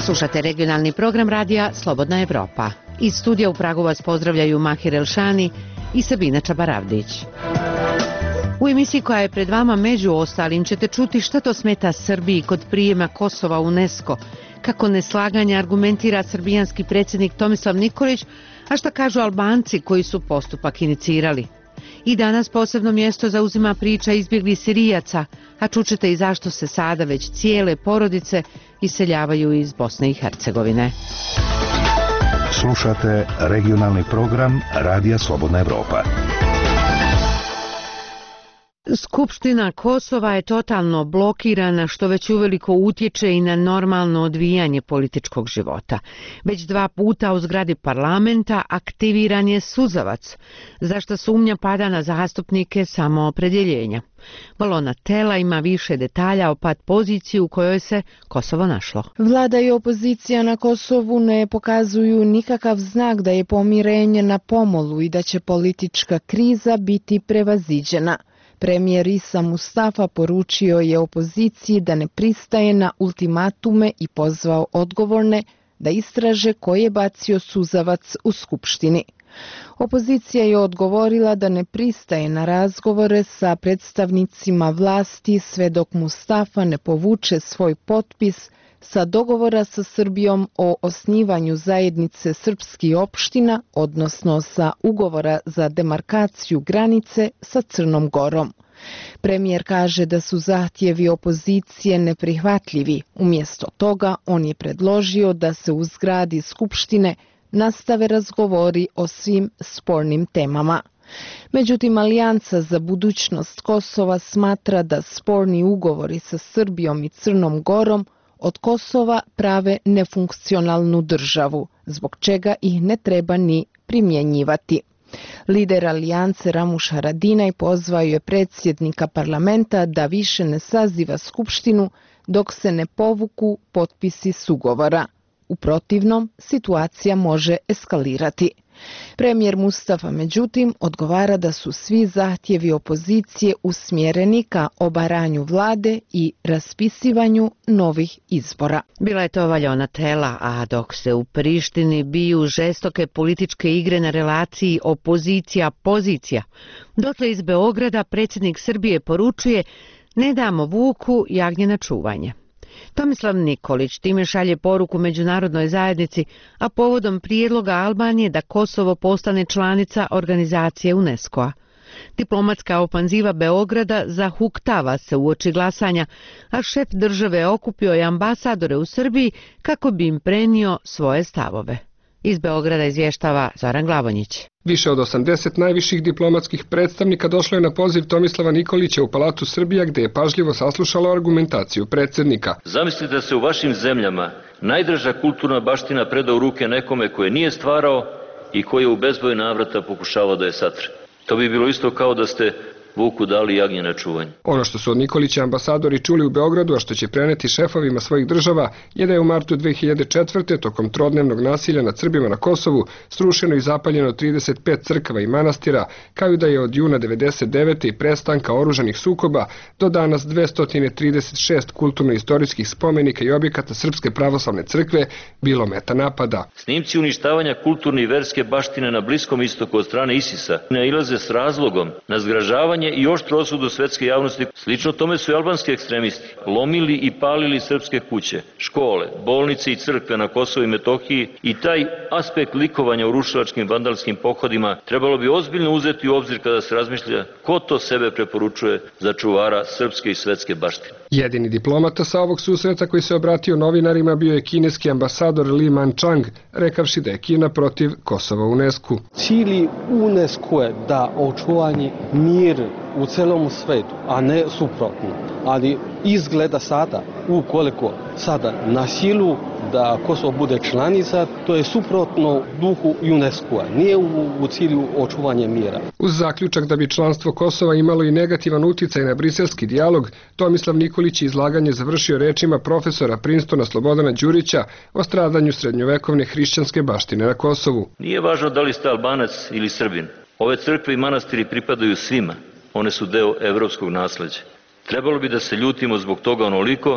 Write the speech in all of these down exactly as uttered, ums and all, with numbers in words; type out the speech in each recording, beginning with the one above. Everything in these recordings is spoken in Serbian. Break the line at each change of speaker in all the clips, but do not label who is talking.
Slušate regionalni program radija Slobodna Evropa. Iz studija u Pragu vas pozdravljaju Mahir Elšani i Sabina Čabaravdić. U emisiji koja je pred vama među ostalim ćete čuti šta to smeta Srbiji kod prijema Kosova u UNESCO, kako neslaganje argumentira srbijanski predsjednik Tomislav Nikolić, a šta kažu Albanci koji su postupak inicirali. I danas posebno mjesto zauzima priča izbjeglih Sirijaca, a čućete i zašto se sada već cijele porodice iseljavaju iz Bosne i Hercegovine.
Slušate regionalni program Radija Slobodna Evropa.
Skupština Kosova je totalno blokirana, što već uveliko utječe i na normalno odvijanje političkog života. Već dva puta u zgradi parlamenta aktiviran je suzavac, za što sumnja pada na zastupnike samoopredjeljenja. Valona Tela ima više detalja o pad poziciji u kojoj se Kosovo našlo.
Vlada i opozicija na Kosovu ne pokazuju nikakav znak da je pomirenje na pomolu i da će politička kriza biti prevaziđena. Premijer Isa Mustafa poručio je opoziciji da ne pristaje na ultimatume i pozvao odgovorne da istraže ko je bacio suzavac u Skupštini. Opozicija je odgovorila da ne pristaje na razgovore sa predstavnicima vlasti sve dok Mustafa ne povuče svoj potpis sa dogovora sa Srbijom o osnivanju zajednice srpskih opština, odnosno sa ugovora za demarkaciju granice sa Crnom Gorom. Premijer kaže da su zahtjevi opozicije neprihvatljivi. Umjesto toga on je predložio da se u zgradi Skupštine nastave razgovori o svim spornim temama. Međutim, Alijansa za budućnost Kosova smatra da sporni ugovori sa Srbijom i Crnom Gorom od Kosova prave nefunkcionalnu državu, zbog čega ih ne treba ni primjenjivati. Lider Alijance Ramuš Haradinaj pozvao je predsjednika parlamenta da više ne saziva skupštinu dok se ne povuku potpisi s ugovora. U protivnom, situacija može eskalirati. Premijer Mustafa, međutim, odgovara da su svi zahtjevi opozicije usmjereni ka obaranju vlade i raspisivanju novih izbora.
Bila je to Valona Tela, a dok se u Prištini biju žestoke političke igre na relaciji opozicija-pozicija, dotle iz Beograda predsjednik Srbije poručuje: ne damo vuku jagnje na čuvanje. Tomislav Nikolić time šalje poruku međunarodnoj zajednici, a povodom prijedloga Albanije da Kosovo postane članica organizacije UNESCO-a. Diplomatska ofanziva Beograda zahuktava se uoči glasanja, a šef države okupio je ambasadore u Srbiji kako bi im prenio svoje stavove. Iz Beograda izvještava Zoran Glavonjić.
Više od osamdeset najviših diplomatskih predstavnika došlo je na poziv Tomislava Nikolića u Palatu Srbija, gdje je pažljivo saslušalo argumentaciju predsjednika.
Zamislite da se u vašim zemljama najdraža kulturna baština preda u ruke nekome koje nije stvarao i koji je u bezbroj navrata pokušavao da je satre. To bi bilo isto kao da ste vuku dali jagnje na čuvanje.
Ono što su od Nikolića ambasadori čuli u Beogradu, a što će preneti šefovima svojih država, je da je u martu dve hiljade četvrte. tokom trodnevnog nasilja nad Srbima na Kosovu srušeno i zapaljeno trideset pet crkava i manastira, kao i da je od juna devedeset devete i prestanka oružanih sukoba do danas dvesta trideset šest kulturno-istorijskih spomenika i objekata Srpske pravoslavne crkve bilo meta napada.
Snimci uništavanja kulturne i verske baštine na Bliskom istoku od strane Isisa nailaze s razlogom na zgražavanje i oštru osudu svetske javnosti. Slično tome su i albanski ekstremisti lomili i palili srpske kuće, škole, bolnice i crkve na Kosovu i Metohiji, i taj aspekt likovanja u rušilačkim vandalskim pohodima trebalo bi ozbiljno uzeti u obzir kada se razmišlja ko to sebe preporučuje za čuvara srpske i svetske baštine.
Jedini diplomata sa ovog susreta koji se obratio novinarima bio je kineski ambasador Li Manchang, rekavši da je Kina protiv Kosova u UNESCO-u.
Cilj UNESCO je da očuvanje mir u celom svetu, a ne suprotno. Ali izgleda sada, ukoliko sada na silu da Kosovo bude članica, to je suprotno duhu UNESCO-a, nije u, u cilju očuvanja mira.
Uz zaključak da bi članstvo Kosova imalo i negativan utjecaj na briselski dijalog, Tomislav Nikolić je izlaganje završio rečima profesora Princetona Slobodana Đurića o stradanju srednjovekovne hrišćanske baštine na Kosovu.
Nije važno da li ste Albanac ili Srbin. Ove crkve i manastiri pripadaju svima. One su deo evropskog nasleđa. Trebalo bi da se ljutimo zbog toga onoliko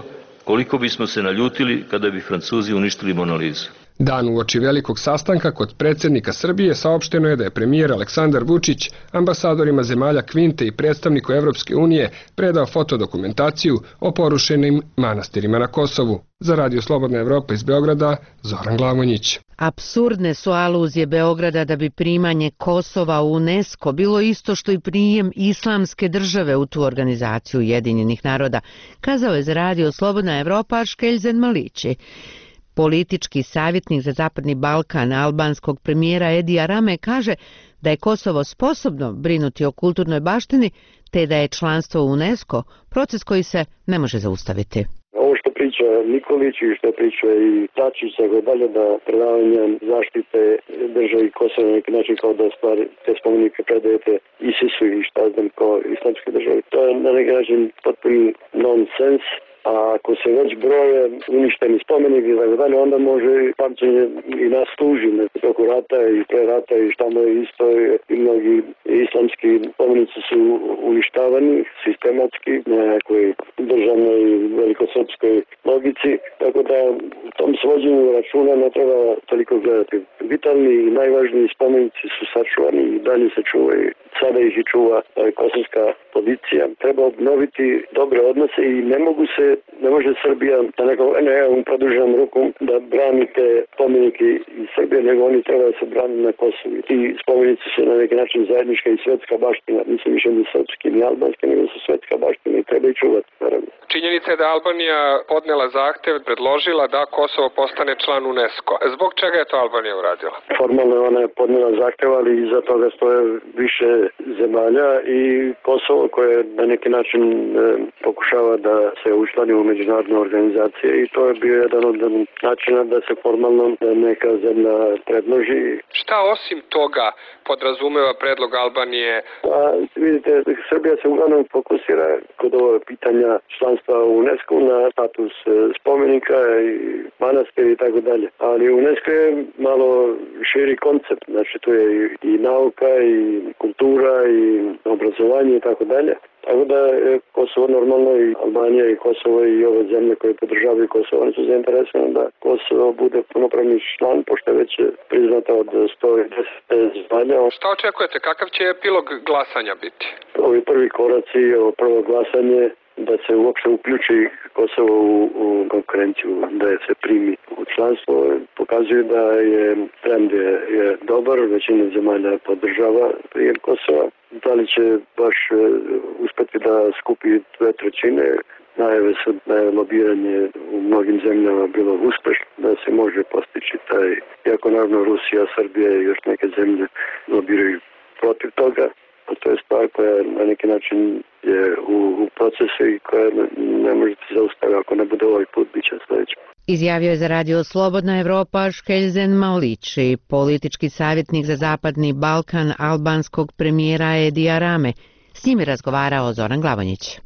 koliko bismo se naljutili kada bi Francuzi uništili Mona Lizu.
Dan uoči velikog sastanka kod predsjednika Srbije saopšteno je da je premijer Aleksandar Vučić ambasadorima zemalja Kvinte i predstavniku Evropske unije predao fotodokumentaciju o porušenim manastirima na Kosovu. Za Radio Slobodna Evropa iz Beograda, Zoran Glavonjić.
Apsurdne su aluzije Beograda da bi primanje Kosova u UNESCO bilo isto što i prijem islamske države u tu organizaciju Ujedinjenih naroda, kazao je za Radio Slobodna Evropa Škeljzen Malići. Politički savjetnik za Zapadni Balkan albanskog premijera Edija Rame kaže da je Kosovo sposobno brinuti o kulturnoj baštini, te da je članstvo u UNESCO proces koji se ne može zaustaviti.
Ovo što priča Nikolić i što priča i Tačić, tako dalje, da predavanje zaštite države i Kosova na neki način kao da stvari te spomenike predajete ISIS-u i šta znam kao islamske države. To je na neki način potpuni nonsens. A ako se već broje uništeni spomenik i tako dalje, onda može pamćenje i nas služi toko rata i pre rata i šta mu je isto i mnogi islamski spomenici su uništavani sistematski na nekoj državnoj velikosrpskoj logici, tako da u tom svođenju računa ne treba toliko gledati. Vitalni i najvažniji spomenici su sačuvani i dalje se čuvaju. Sada ih i čuva kosovska policija. Treba obnoviti dobre odnose i ne mogu se, ne može Srbija da nekom ne, produženom rukom da branite spomenike iz Srbije, nego oni treba da se brani na Kosovu. Ti spomenici su na neki način zajednička i svetska baština. Nisu više ni srpski ni albanski, nego su svetska baština i treba ih čuvati, naravno.
Činjenica je da Albanija podnela zahtev, predložila da Kosovo postane član UNESCO. Zbog čega je to Albanija uradila?
Formalno ona je podnela zahtev, ali iza toga stoje više zemalja i Kosovo koje na neki način e, pokušava da se učlani u međunarodne organizacije i to je bio jedan od načina da se formalno neka zemlja predloži.
Šta osim toga podrazumeva predlog Albanije?
A, vidite, Srbija se uglavnom fokusira kod ove pitanja članstva u UNESCO na status spomenika i manastira i tako dalje. Ali UNESCO je malo širi koncept, znači tu je i nauka i kultura i obrazovanje i tako dalje. Tako da je Kosovo normalno i Albanija i Kosovo i ove zemlje koje podržavaju Kosovo, oni su zainteresovani da Kosovo bude punopravni član, pošto je već priznata od sto deset zemalja.
Šta očekujete? Kakav će epilog glasanja biti?
Ovi prvi koraci, ovo prvo glasanje, da se uopšte uključi Kosovo u, u konkurenciju, da je se primi u članstvo, pokazuju da je trend je, je dobar, većina zemalja podržava prijem Kosova. Da li će baš uh, uspeti da skupi dve trećine, najave su da je lobiranje u mnogim zemljama bilo uspešno, da se može postići taj, iako naravno Rusija, Srbija i još neke zemlje lobiraju protiv toga. A to je stvar koja na neki način je u, u procesu i koja ne, ne možete zaustaviti ako ne bude ovaj put, bit će sljedeći.
Izjavio je za Radio Slobodna Evropa Škeljzen Malići, politički savjetnik za Zapadni Balkan albanskog premijera Edija Rame. S njim je razgovarao Zoran Glavonjić.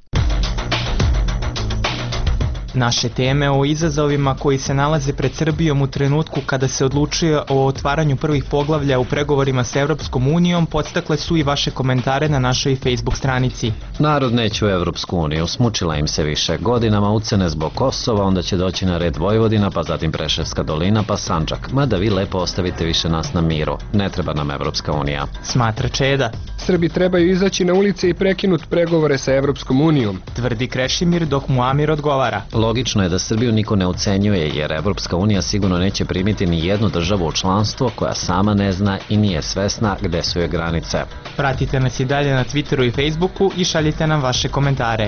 Naše teme o izazovima koji se nalaze pred Srbijom u trenutku kada se odlučuje o otvaranju prvih poglavlja u pregovorima s Evropskom unijom podstakle su i vaše komentare na našoj Facebook stranici.
Narod neće u Evropsku uniju, smučila im se više godinama ucene zbog Kosova, onda će doći na red Vojvodina, pa zatim Preševska dolina, pa Sandžak. Mada vi lepo ostavite više nas na miru. Ne treba nam Evropska unija.
Smatra Čeda.
Srbi trebaju izaći na ulice i prekinuti pregovore sa Evropskom unijom.
Tvrdi Krešimir dok mu Amir odgovara.
Logično je da Srbiju niko ne ucenjuje jer Evropska unija sigurno neće primiti ni jednu državu u članstvo koja sama ne zna i nije svesna gde su joj granice.
Pratite nas i dalje na Twitteru i Facebooku i šaljite nam vaše komentare.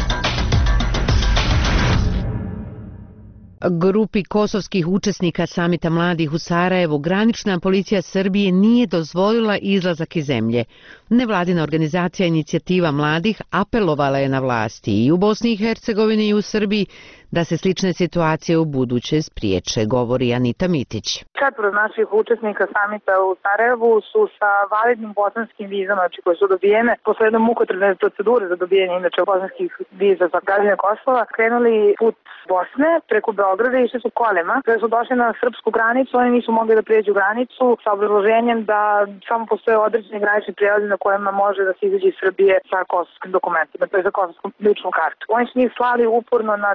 Grupi kosovskih učesnika samita mladih u Sarajevu granična policija Srbije nije dozvolila izlazak iz zemlje. Nevladina organizacija Inicijativa mladih apelovala je na vlasti i u Bosni i Hercegovini i u Srbiji da se slične situacije u buduće spriječe, govori Anita Mitić.
Četvoro naših učesnika samita u Sarajevu su sa validnim bosanskim vizama, znači koje su dobijene posle jedne mukotrpne procedure za dobijanje inače bosanskih viza za građane Kosova, krenuli put Bosne preko Beograda i išli su kolima. Kada su došli na srpsku granicu, oni nisu mogli da prijeđu granicu sa obrazloženjem da samo postoje određeni granični prijelazi na kojima može da se izađe iz Srbije sa kosovskim dokumentima, to je za kosovskom ličnu kartu. Oni su njih slali uporno na te granice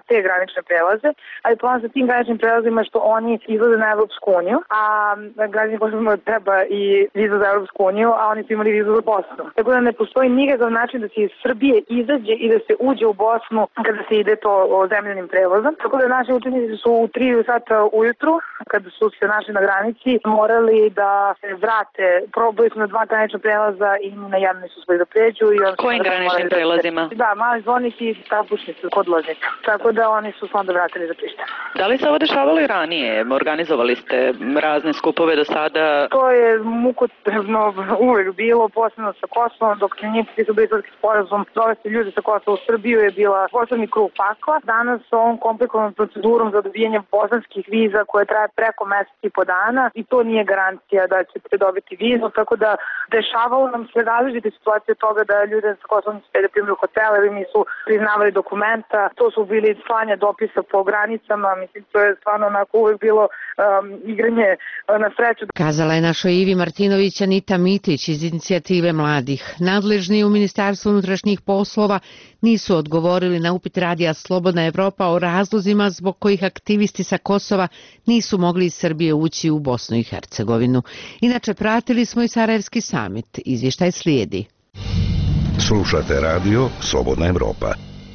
granične prelaze, ali plan sa tim graničnim prelazima je što oni izlaze na Evropsku uniju, a građani Kosova treba i viza za Evropsku uniju, a oni su imali vizu za Bosnu. Tako da ne postoji nikakav način da se iz Srbije izađe i da se uđe u Bosnu kada se ide to zemljanim prevozom. Tako da naši učenici su u tri sata ujutru, kada su se našli na granici, morali da se vrate. Probali su na dva granična prelaza i na jedan nisu uspeli da pređu. I
Kojim graničnim prelazima?
Da, Mali Zvornik i Kapušnica kod Loznica. Tako da oni su se onda vratili za Prištinu.
Da li se ovo dešavalo i ranije? Organizovali ste razne skupove do sada?
To je mukotrpno uvek bilo, posebno sa Kosovom, dok se nije potpisao Briselski sporazum, dovesti ljude sa Kosova u Srbiju je bila posebni krug pakla. Danas s ovom komplikovanom procedurom za dobijanje bosanskih viza koje traje preko mesec i po dana i to nije garancija da ćete dobiti vizu, tako da dešavalo nam se različite situacije toga da ljude sa Kosova nisu da primili u hotel ili nisu priznavali dokumenta, to su bili slanja dopisa po granicama, mislim to je stvarno onako uvek bilo um, igranje na sreću.
Kazala je našoj Ivi Martinović Anita Mitić iz inicijative mladih. Nadležni u Ministarstvu unutrašnjih poslova nisu odgovorili na upit radija Slobodna Evropa o razlozima zbog kojih aktivisti sa Kosova nisu mogli iz Srbije ući u Bosnu i Hercegovinu. Inače, pratili smo i Sarajevski samit. Izvještaj slijedi.
Slušate radio Slobodna Evropa.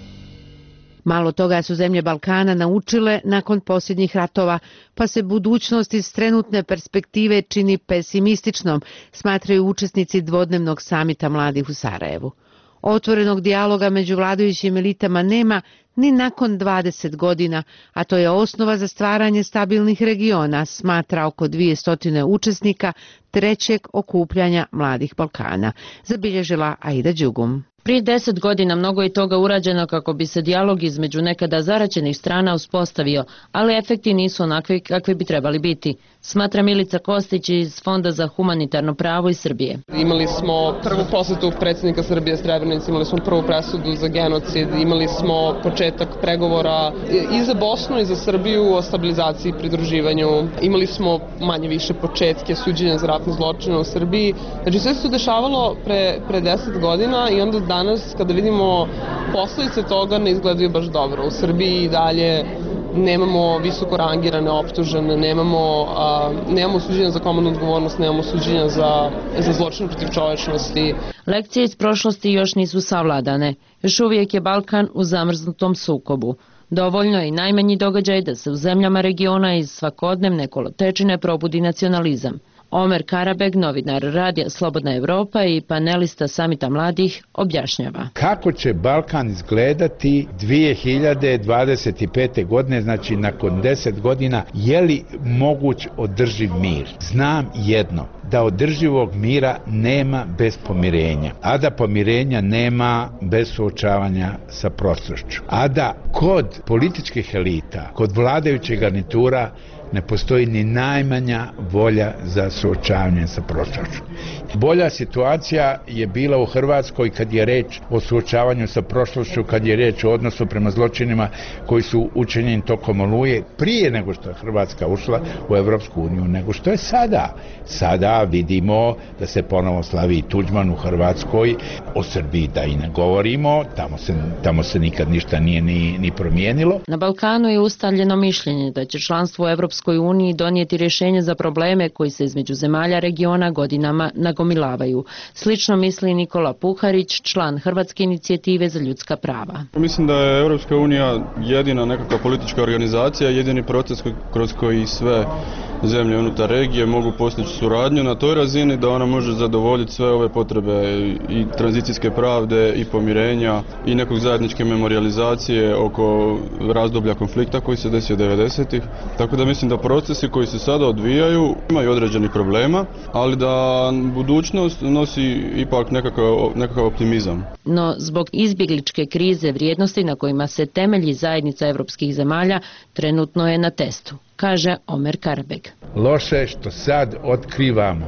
Malo toga su zemlje Balkana naučile nakon posljednjih ratova, pa se budućnost iz trenutne perspektive čini pesimističnom, smatraju učesnici dvodnevnog samita mladih u Sarajevu. Otvorenog dijaloga među vladajućim elitama nema ni nakon dvadeset godina, a to je osnova za stvaranje stabilnih regiona, smatra oko dvjesto učesnika trećeg okupljanja mladih Balkana, zabilježila Aida Đugum.
Prije deset godina mnogo je toga urađeno kako bi se dijalog između nekada zaraćenih strana uspostavio, ali efekti nisu onakvi kakvi bi trebali biti, smatra Milica Kostić iz Fonda za humanitarno pravo iz Srbije.
Imali smo prvu posjetu predsjednika Srbije Srebrenici, imali smo prvu presudu za genocid, imali smo početak pregovora i za Bosnu i za Srbiju o stabilizaciji i pridruživanju, imali smo manje više početke suđenja za ratne zločine u Srbiji. Znači sve se to dešavalo pre, pre deset godina i onda danas kada vidimo posljedice toga ne izgledaju baš dobro. U Srbiji i dalje nemamo visoko rangirane optužene, nemamo, a, nemamo suđenja za komandnu odgovornost, nemamo suđenja za, za zločine protiv čovečnosti.
Lekcije iz prošlosti još nisu savladane. Još uvijek je Balkan u zamrznutom sukobu. Dovoljno je i najmanji događaj da se u zemljama regiona iz svakodnevne kolotečine probudi nacionalizam. Omer Karabeg, novinar radija Slobodna Evropa i panelista samita mladih, objašnjava.
Kako će Balkan izgledati dvije hiljade dvadeset pete. godine, znači nakon deset godina, je li moguć održiv mir? Znam jedno, da održivog mira nema bez pomirenja, a da pomirenja nema bez suočavanja sa prošlošću, a da kod političkih elita, kod vladajućih garnitura ne postoji ni najmanja volja za suočavanje sa prošlošću. Bolja situacija je bila u Hrvatskoj kad je reč o suočavanju sa prošlošću, kad je reč o odnosu prema zločinima koji su učinjeni tokom Oluje prije nego što je Hrvatska ušla u Evropsku uniju, nego što je sada. Sada vidimo da se ponovo slavi Tuđman u Hrvatskoj, o Srbiji da i ne govorimo, tamo se, tamo se nikad ništa nije ni, ni promijenilo.
Na Balkanu je ustaljeno mišljenje da će članstvo u Evropskoj uniji donijeti rješenje za probleme koji se između zemalja regiona godinama nagomilavaju. Slično misli Nikola Puharić, član Hrvatske inicijative za ljudska prava.
Mislim da je Evropska unija jedina nekakva politička organizacija, jedini proces kroz koji sve zemlje unutar regije mogu postići suradnju na toj razini da ona može zadovoljiti sve ove potrebe i tranzicijske pravde i pomirenja i nekog zajedničke memorializacije oko razdoblja konflikta koji se desio devedesetih. Tako da mislim da procesi koji se sada odvijaju imaju određenih problema, ali da budućnost nosi ipak nekakav, nekakav optimizam.
No, zbog izbjegličke krize vrijednosti na kojima se temelji zajednica evropskih zemalja trenutno je na testu, kaže Omer Karabeg.
Loše je što sad otkrivamo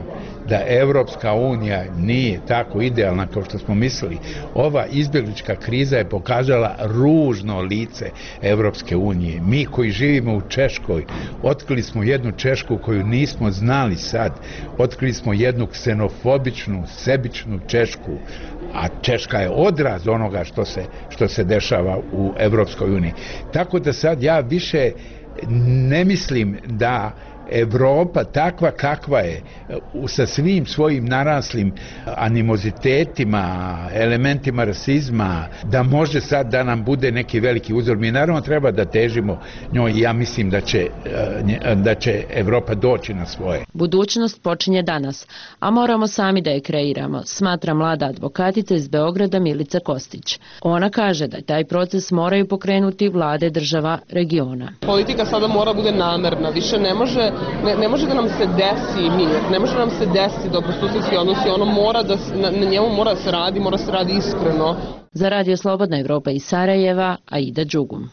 da Evropska unija nije tako idealna kao što smo mislili. Ova izbjeglička kriza je pokazala ružno lice Evropske unije. Mi koji živimo u Češkoj, otkrili smo jednu Češku koju nismo znali sad. Otkrili smo jednu ksenofobičnu, sebičnu Češku, a Češka je odraz onoga što se, što se dešava u Evropskoj uniji. Tako da sad ja više ne mislim da Evropa takva kakva je, sa svim svojim naraslim animozitetima, elementima rasizma, da može sad da nam bude neki veliki uzor. Mi naravno treba da težimo njoj i ja mislim da će, da će Evropa doći na svoje.
Budućnost počinje danas, a moramo sami da je kreiramo, smatra mlada advokatica iz Beograda Milica Kostić. Ona kaže da taj proces moraju pokrenuti vlade država regiona.
Politika sada mora bude namerna, više ne može Ne, ne može da nam se desi mir, ne može da nam se desi dobrosusjedski odnosi, ono mora da, na, na njemu mora da se radi, mora da se radi iskreno.
Za Radio Slobodna Evropa iz Sarajeva, Aida Đugum.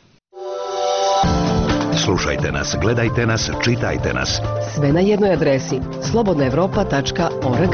Slušajte nas, gledajte nas, čitajte nas.
Sve na jednoj adresi slobodna evropa tačka org.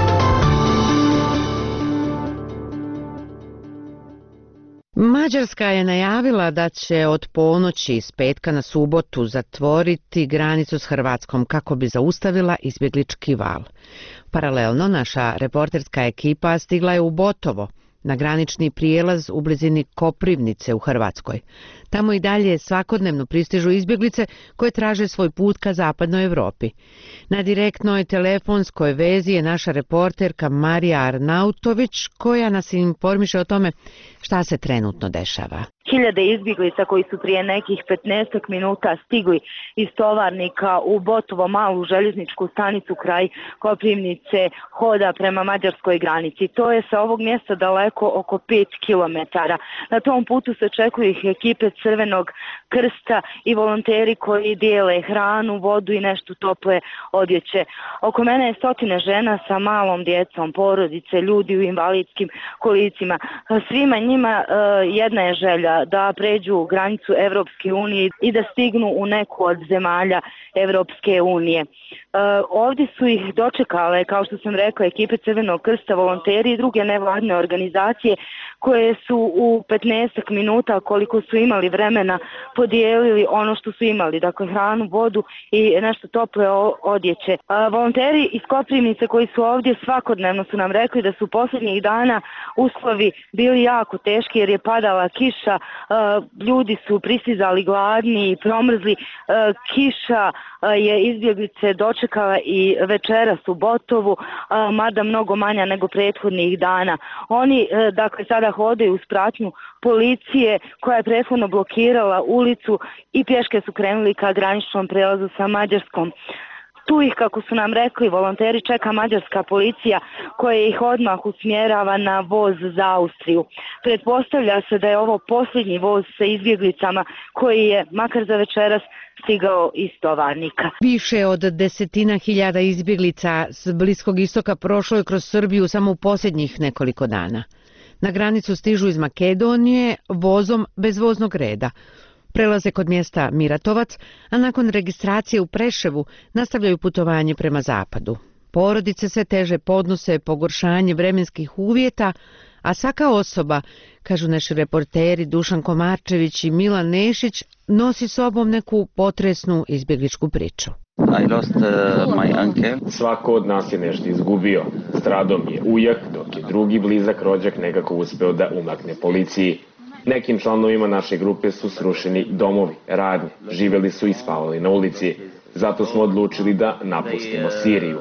Mađarska je najavila da će od ponoći s petka na subotu zatvoriti granicu s Hrvatskom kako bi zaustavila izbjeglički val. Paralelno, naša reporterska ekipa stigla je u Botovo, na granični prijelaz u blizini Koprivnice u Hrvatskoj. Tamo i dalje svakodnevno pristižu izbjeglice koje traže svoj put ka zapadnoj Evropi. Na direktnoj telefonskoj vezi je naša reporterka Marija Arnautović koja nas informiše o tome šta se trenutno dešava.
Hiljade izbjeglica koji su prije nekih petnaestak minuta stigli iz Tovarnika u Botovo, malu željezničku stanicu kraj Koprivnice, hoda prema mađarskoj granici. To je sa ovog mjesta daleko oko pet kilometara. Na tom putu se čekuju ih ekipe Crvenog krsta i volonteri koji dijele hranu, vodu i nešto tople odjeće. Oko mene je stotine žena sa malom djecom, porodice, ljudi u invalidskim kolicima. Svima njima uh, jedna je želja da pređu granicu Evropske unije i da stignu u neku od zemalja Evropske unije. E, ovdje su ih dočekale, kao što sam rekla, ekipe Crvenog krsta, volonteri i druge nevladne organizacije koje su u petnaestak minuta, koliko su imali vremena, podijelili ono što su imali, dakle hranu, vodu i nešto tople odjeće. E, volonteri iz Koprivnice koji su ovdje svakodnevno su nam rekli da su posljednjih dana uslovi bili jako teški jer je padala kiša. Uh, ljudi su pristizali gladni i promrzli. Uh, kiša uh, je izbjeglice dočekala i večeras u Botovu, uh, mada mnogo manja nego prethodnih dana. Oni uh, dakle sada hodaju uz pratnju policije koja je prethodno blokirala ulicu i pješke su krenuli ka graničnom prelazu sa Mađarskom. Tu ih, kako su nam rekli volonteri, čeka mađarska policija koja ih odmah usmjerava na voz za Austriju. Pretpostavlja se da je ovo posljednji voz sa izbjeglicama koji je, makar za večeras, stigao iz Tovarnika.
Više od desetina hiljada izbjeglica s Bliskog istoka prošlo je kroz Srbiju samo u posljednjih nekoliko dana. Na granicu stižu iz Makedonije vozom bez voznog reda. Prelaze kod mjesta Miratovac, a nakon registracije u Preševu nastavljaju putovanje prema zapadu. Porodice sve teže podnose pogoršanje vremenskih uvjeta, a svaka osoba, kažu naši reporteri Dušan Komarčević i Milan Nešić, nosi sobom neku potresnu izbjegličku priču.
I lost uh, my uncle.
Svako od nas je nešto izgubio. Stradom je ujak, dok je drugi blizak rođak nekako uspeo da umakne policiji. Nekim članovima naše grupe su srušeni domovi, radnje, živjeli su i spavali na ulici. Zato smo odlučili da napustimo Siriju.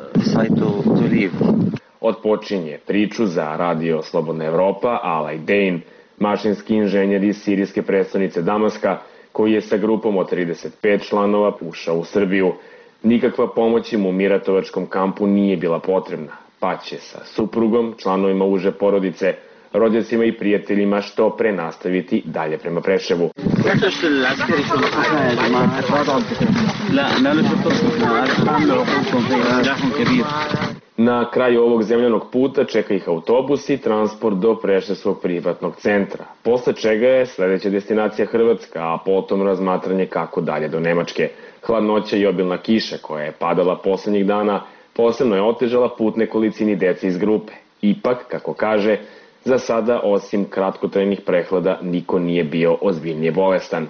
Odpočinje priču za Radio Slobodna Evropa Alaj Dejn, mašinski inženjer iz sirijske prestonice Damaska, koji je sa grupom od trideset pet članova ušao u Srbiju. Nikakva pomoć im u Miratovačkom kampu nije bila potrebna, pa će sa suprugom, članovima uže porodice, rođacima i prijateljima što pre nastaviti dalje prema Preševu. Na kraju ovog zemljanog puta čeka ih autobus i transport do Preševskog privatnog centra, posle čega je sljedeća destinacija Hrvatska, a potom razmatranje kako dalje do Nemačke. Hladnoća i obilna kiša koja je padala posljednjih dana Posebno je otežala put nekolicini dece iz grupe. Ipak, kako kaže, za sada, osim kratkotrajnih prehlada, niko nije bio ozbiljnije bolestan.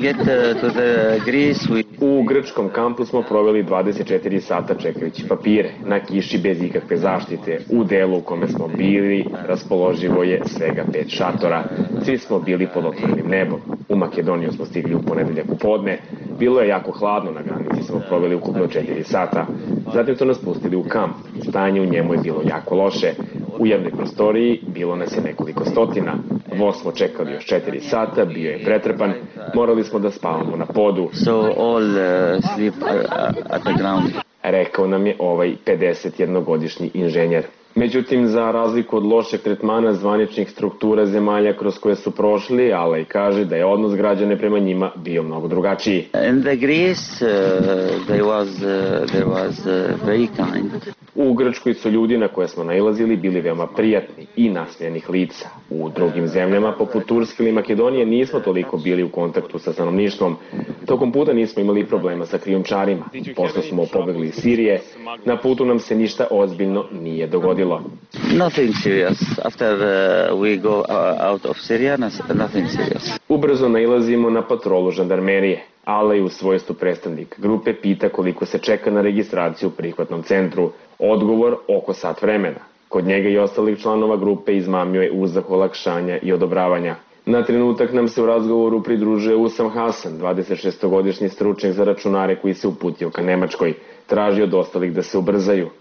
U grčkom kampu smo proveli dvadeset četiri sata čekajući papire, na kiši bez ikakve zaštite. U delu u kome smo bili, raspoloživo je svega pet šatora. Svi smo bili pod otvorenim nebom. U Makedoniju smo stigli u ponedeljak u podne. Bilo je jako hladno, na granici smo proveli ukupno četiri sata. Zatim su nas pustili u kamp. Stanje u njemu je bilo jako loše. U jednoj prostoriji bilo nas je nekoliko stotina. Voz smo čekali još četiri sata, bio je pretrpan, morali smo da spavamo na podu.
So all uh, sleep at the ground.
Rekao nam je ovaj pedesetjednogodišnji inženjer. Međutim, za razliku od lošeg tretmana zvaničnih struktura zemalja kroz koje su prošli, Alaj kaže da je odnos građane prema njima bio mnogo drugačiji.
In the Greece, uh, there was, uh, there was uh, very kind.
U Grčkoj su ljudi na koje smo nailazili bili veoma prijatni i nasmijanih lica. U drugim zemljama, poput Turske ili Makedonije, nismo toliko bili u kontaktu sa stanovništvom. Tokom puta nismo imali problema sa krijumčarima. Pošto smo pobegli iz Sirije, na putu nam se ništa ozbiljno nije dogodilo.
Nothing serious. After uh, we go out of Syria, nothing serious.
Ubrzo nailazimo na patrolu žandarmerije. Alaj u svojstvu predstavnik grupe pita koliko se čeka na registraciju u prihvatnom centru. Odgovor oko sat vremena. Kod njega i ostalih članova grupe izmamio je uzdah olakšanja i odobravanja. Na trenutak nam se u razgovoru pridružuje Usam Hasan, dvadesetšestogodišnji stručnjak za računare koji se uputio ka Nemačkoj. Traži od ostalih da se ubrzaju.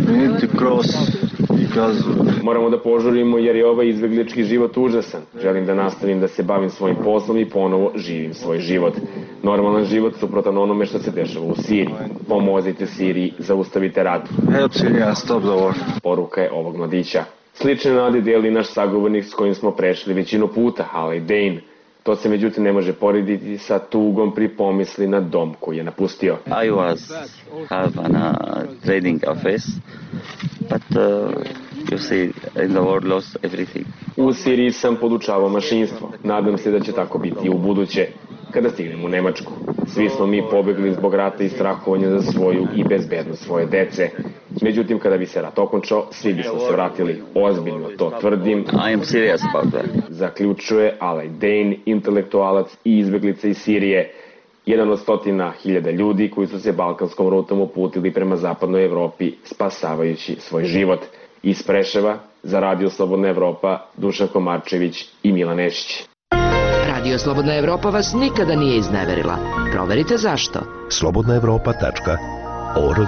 Moramo da požurimo jer je ovaj izbeglički život užasan. Želim da nastavim da se bavim svojim poslom i ponovo živim svoj život. Normalan život suprotan onome što se dešava u Siriji. Pomozite Siriji, zaustavite rat.
Help Syria, stop the war.
Poruka je ovog mladića. Slične nade deli naš sagovornik s kojim smo prešli većinu puta, Alaj Dane. To se međutim ne može porediti sa tugom pri pomisli na dom koji je napustio.
I was have an uh, trading office, but uh, you see in the world lost everything.
U Siriji sam podučavao mašinstvo. Nadam se da će tako biti i u buduće. Kada stignem u Nemačku, svi smo mi pobegli zbog rata i strahovanja za svoju i bezbednost svoje dece. Međutim, kada bi se rat okončao, svi bismo se vratili. Ozbiljno to tvrdim.
I am serious about that.
Zaključuje Alaj Dane, intelektualac i izbeglica iz Sirije. Jedan od stotina hiljada ljudi koji su se balkanskom rutom uputili prema zapadnoj Evropi, spasavajući svoj život. Iz Preševa, za Radio Slobodna Evropa, Dušan Komarčević i Milan Nešić.
Radio Slobodna Evropa vas nikada nije izneverila. Proverite zašto.
slobodna evropa tačka org.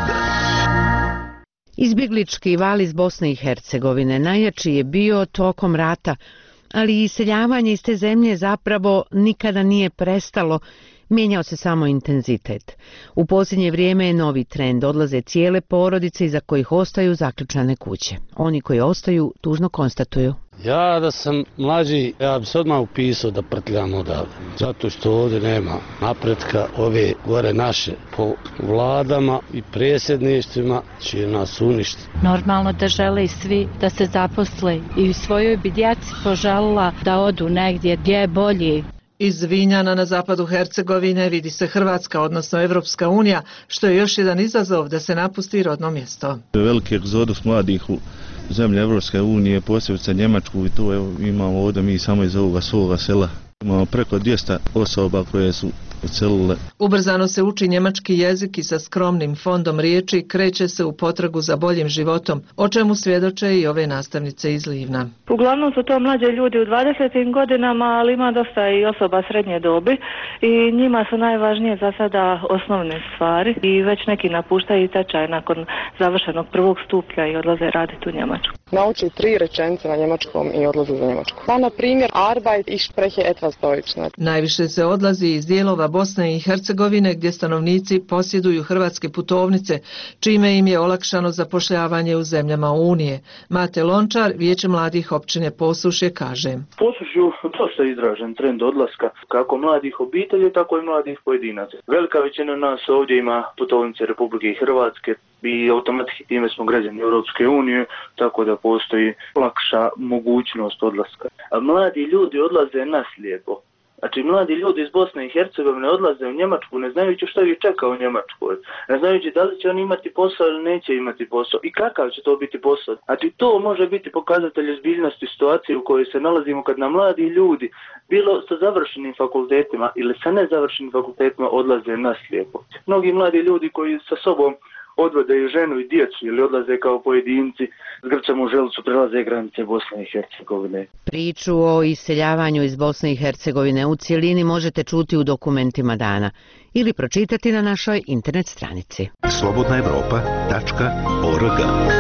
Izbjeglički val iz Bosne i Hercegovine najjači je bio tokom rata, ali iseljavanje iz te zemlje zapravo nikada nije prestalo, mijenjao se samo intenzitet. U posljednje vrijeme je novi trend, odlaze cijele porodice iza kojih ostaju zaključane kuće. Oni koji ostaju tužno konstatuju.
Ja da sam mlađi, ja bi se odmah upisao da prtljam odavde, zato što ovdje nema napretka, ove gore naše po vladama i predsjedništvima će nas uništiti.
Normalno da žele i svi da se zaposle i u svojoj bi djeci požalila da odu negdje gdje je bolji.
Iz Vinjana na zapadu Hercegovine vidi se Hrvatska, odnosno Evropska unija, što je još jedan izazov da se napusti rodno mjesto.
Veliki egzodus mladih u zemlje Evropske unije, posebice Njemačku, i to evo, imamo ovdje mi samo iz ovoga svoga sela. Imamo preko dvjesto osoba koje su odselile.
Ubrzano se uči njemački jezik i sa skromnim fondom riječi kreće se u potragu za boljim životom, o čemu svjedoče i ove nastavnice iz Livna.
Uglavnom su to mlađe ljudi u dvadesetim godinama, ali ima dosta i osoba srednje dobi i njima su najvažnije za sada osnovne stvari i već neki napuštaju tečaj nakon završenog prvog stupnja i odlaze raditi u Njemačku.
Nauči tri rečenice na njemačkom i odlaze za Njemačku. Pa na primjer, Arbeit, ich spreche etwas Deutsch.
Najviše se odlazi iz dijelova Bosne i Hercegovine gdje stanovnici posjeduju hrvatske putovnice, čime im je olakšano zapošljavanje u zemljama Unije. Mate Lončar, Vijeće mladih općine Posušje, kaže.
Posušju dosta izražen trend odlaska kako mladih obitelji, tako i mladih pojedinaca. Velika većina nas ovdje ima putovnice Republike Hrvatske i automatski time smo građani Europske unije, tako da postoji lakša mogućnost odlaska. A mladi ljudi odlaze na slijepo. Znači, mladi ljudi iz Bosne i Hercegovine odlaze u Njemačku ne znajući što ih čeka u Njemačkoj. Ne znajući da li će oni imati posao ili neće imati posao i kakav će to biti posao. Znači, to može biti pokazatelj ozbiljnosti situacije u kojoj se nalazimo kad nam mladi ljudi, bilo sa završenim fakultetima ili sa nezavršenim fakultetima, odlaze na slijepo. Mnogi mladi ljudi koji sa sobom odvode i ženu i djecu ili odlaze kao pojedinci s grčom u želucu, prelaze granice Bosne i Hercegovine.
Priču o iseljavanju iz Bosne i Hercegovine u cijelini možete čuti u dokumentima dana ili pročitati na našoj internet stranici.
slobodna evropa tačka org.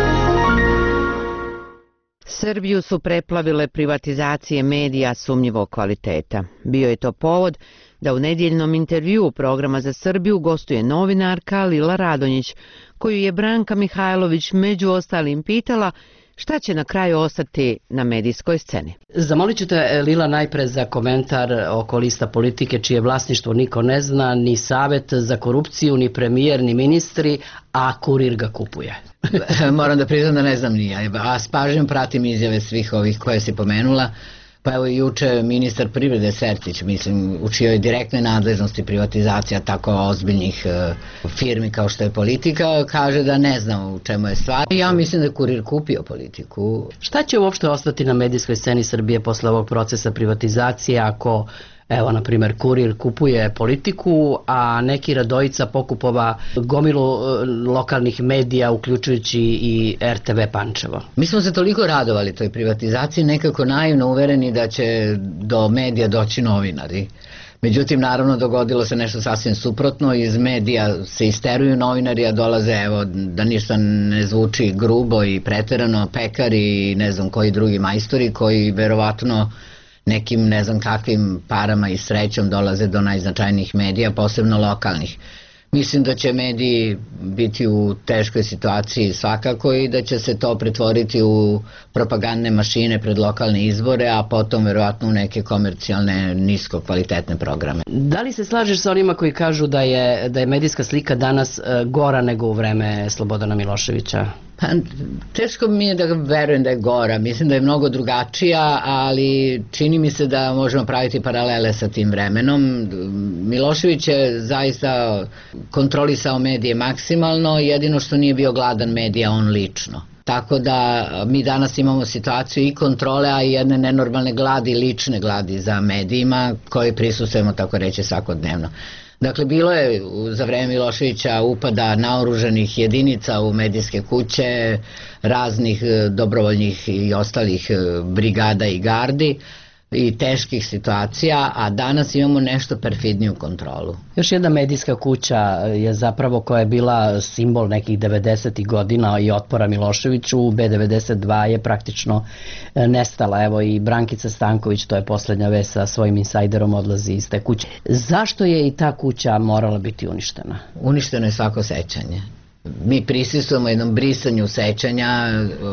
Srbiju su preplavile privatizacije medija sumnjivog kvaliteta. Bio je to povod da u nedjeljnom intervjuu programa za Srbiju gostuje novinarka Lila Radonjić, koju je Branka Mihajlović među ostalim pitala šta će na kraju ostati na medijskoj sceni.
Zamolit ću te, Lila, najpre za komentar oko lista politike čije vlasništvo niko ne zna, ni Savet za korupciju, ni premijer, ni ministri, a Kurir ga kupuje.
Moram da priznam da ne znam ni ja, a s pažnjom pratim izjave svih ovih koje si pomenula. Pa evo i juče ministar privrede Sertić, mislim, u čijoj direktnoj nadležnosti privatizacija tako ozbiljnih e, firmi kao što je Politika, kaže da ne znam u čemu je stvar. Ja mislim da je Kurir kupio Politiku.
Šta će uopšte ostati na medijskoj sceni Srbije posle ovog procesa privatizacije ako, evo, na primjer, Kurir kupuje Politiku, a neki Radojica pokupova gomilu lokalnih medija, uključujući i R T V Pančevo?
Mi smo se toliko radovali toj privatizaciji, nekako naivno uvereni da će do medija doći novinari. Međutim, naravno, dogodilo se nešto sasvim suprotno, iz medija se isteruju novinari, a dolaze, evo, da ništa ne zvuči grubo i preterano, pekari i ne znam koji drugi majstori koji verovatno nekim ne znam kakvim parama i srećom dolaze do najznačajnijih medija, posebno lokalnih. Mislim da će mediji biti u teškoj situaciji svakako i da će se to pretvoriti u propagandne mašine pred lokalne izbore, a potom verovatno u neke komercijalne nisko kvalitetne programe.
Da li se slažeš sa onima koji kažu da je, da je medijska slika danas gora nego u vreme Slobodana Miloševića?
Pa, teško mi je da verujem da je gora, mislim da je mnogo drugačija, ali čini mi se da možemo praviti paralele sa tim vremenom. Milošević je zaista kontrolisao medije maksimalno, jedino što nije bio gladan medija on lično. Tako da mi danas imamo situaciju i kontrole, a i jedne nenormalne gladi, lične gladi za medijima koje prisustujemo, tako reći, svakodnevno. Dakle, bilo je za vreme Miloševića upada naoruženih jedinica u medijske kuće, raznih dobrovoljnih i ostalih brigada i gardi i teških situacija, a danas imamo nešto perfidniju kontrolu.
Još jedna medijska kuća je zapravo koja je bila simbol nekih devedesetih godina i otpora Miloševiću, B devedeset dva je praktično nestala. Evo i Brankica Stanković, to je posljednja vest, sa svojim insajderom odlazi iz te kuće. Zašto je i ta kuća morala biti uništena?
Uništeno je svako sećanje. Mi prisustujemo jednom brisanju sećanja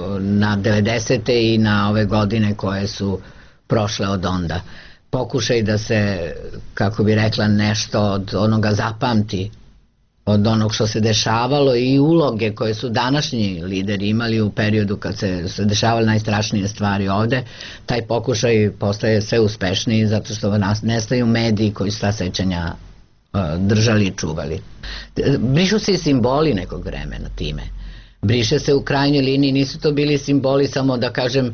na devedesete i na ove godine koje su prošle od onda. Pokušaj da se, kako bi rekla, nešto od onoga zapamti, od onog što se dešavalo i uloge koje su današnji lideri imali u periodu kad se, se dešavale najstrašnije stvari ovde, taj pokušaj postaje sve uspešniji zato što nas nestaju mediji koji su ta sećanja uh, držali i čuvali. Brišu se i simboli nekog vremena time. Briše se u krajnjoj liniji, nisu to bili simboli samo, da kažem,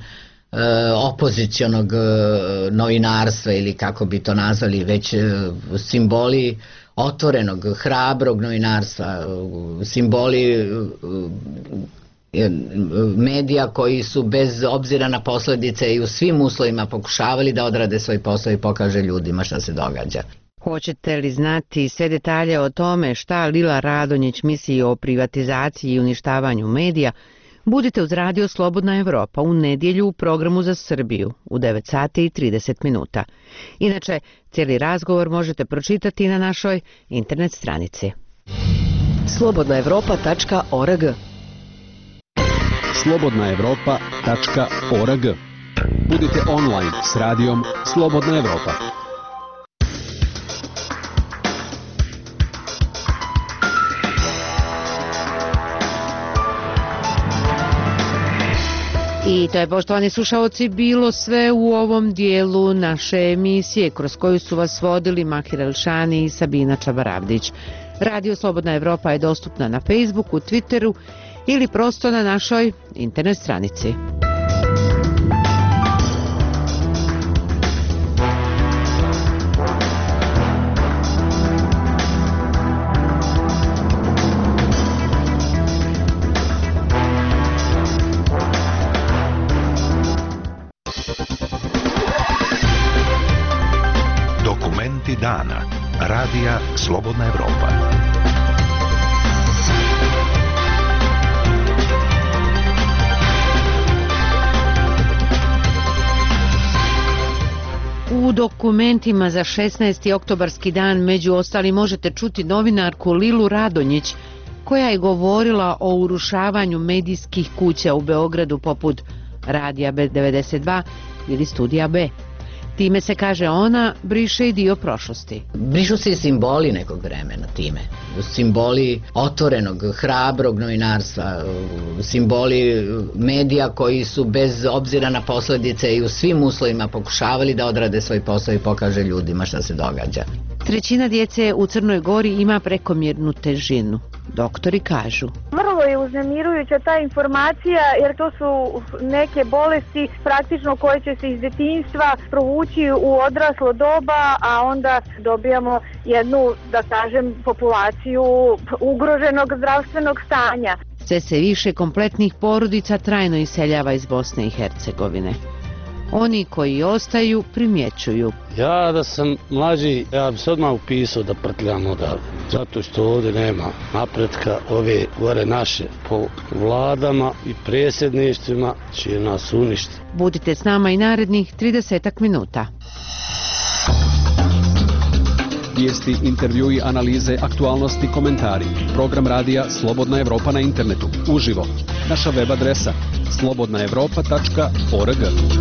opozicionog novinarstva ili kako bi to nazvali, već simboli otvorenog, hrabrog novinarstva, simboli medija koji su bez obzira na posljedice i u svim uslovima pokušavali da odrade svoj posao i pokaže ljudima šta se događa.
Hoćete li znati sve detalje o tome šta Lila Radonjić misli o privatizaciji i uništavanju medija? Budite uz Radio Slobodna Evropa u nedjelju u programu za Srbiju u devet sati i trideset minuta. Inače, cijeli razgovor možete pročitati na našoj internet stranici.
slobodna evropa tačka org
slobodna evropa tačka org. Budite online s radijom Slobodna Evropa.
I to je, poštovani slušaoci, bilo sve u ovom dijelu naše emisije kroz koju su vas vodili Mahir Elšani i Sabina Čabaravdić. Radio Slobodna Evropa je dostupna na Facebooku, Twitteru ili prosto na našoj internet stranici.
Dokumenti dana. Radija Slobodna Evropa.
U dokumentima za šesnaesti oktobarski dan među ostalim možete čuti novinarku Lilu Radonjić, koja je govorila o urušavanju medijskih kuća u Beogradu poput Radija B devedeset dva ili Studija B. Time se, kaže ona, briše i dio prošlosti.
Brišu se i simboli nekog vremena time. Simboli otvorenog, hrabrog novinarstva, simboli medija koji su bez obzira na posledice i u svim uslovima pokušavali da odrade svoj posao i pokaže ljudima šta se događa.
Trećina djece u Crnoj Gori ima prekomjernu težinu. Doktori kažu.
Vrlo je uznemirujuća ta informacija jer to su neke bolesti praktično koje će se iz detinjstva provući u odraslo doba, a onda dobijamo jednu, da kažem, populaciju ugroženog zdravstvenog stanja.
Sve se više kompletnih porodica trajno iseljava iz Bosne i Hercegovine. Oni koji ostaju primjećuju.
Ja da sam mlađi, ja bi se odmah upisao da prtljam odavde. Zato što ovdje nema napretka, ove gore naše po vladama i predsjedništvima će nas uništiti.
Budite s nama i narednih tridesetak minuta.
Vijesti, intervjui, analize, aktualnosti, komentari. Program radija Slobodna Evropa na internetu. Uživo. Naša web adresa slobodna evropa tačka org.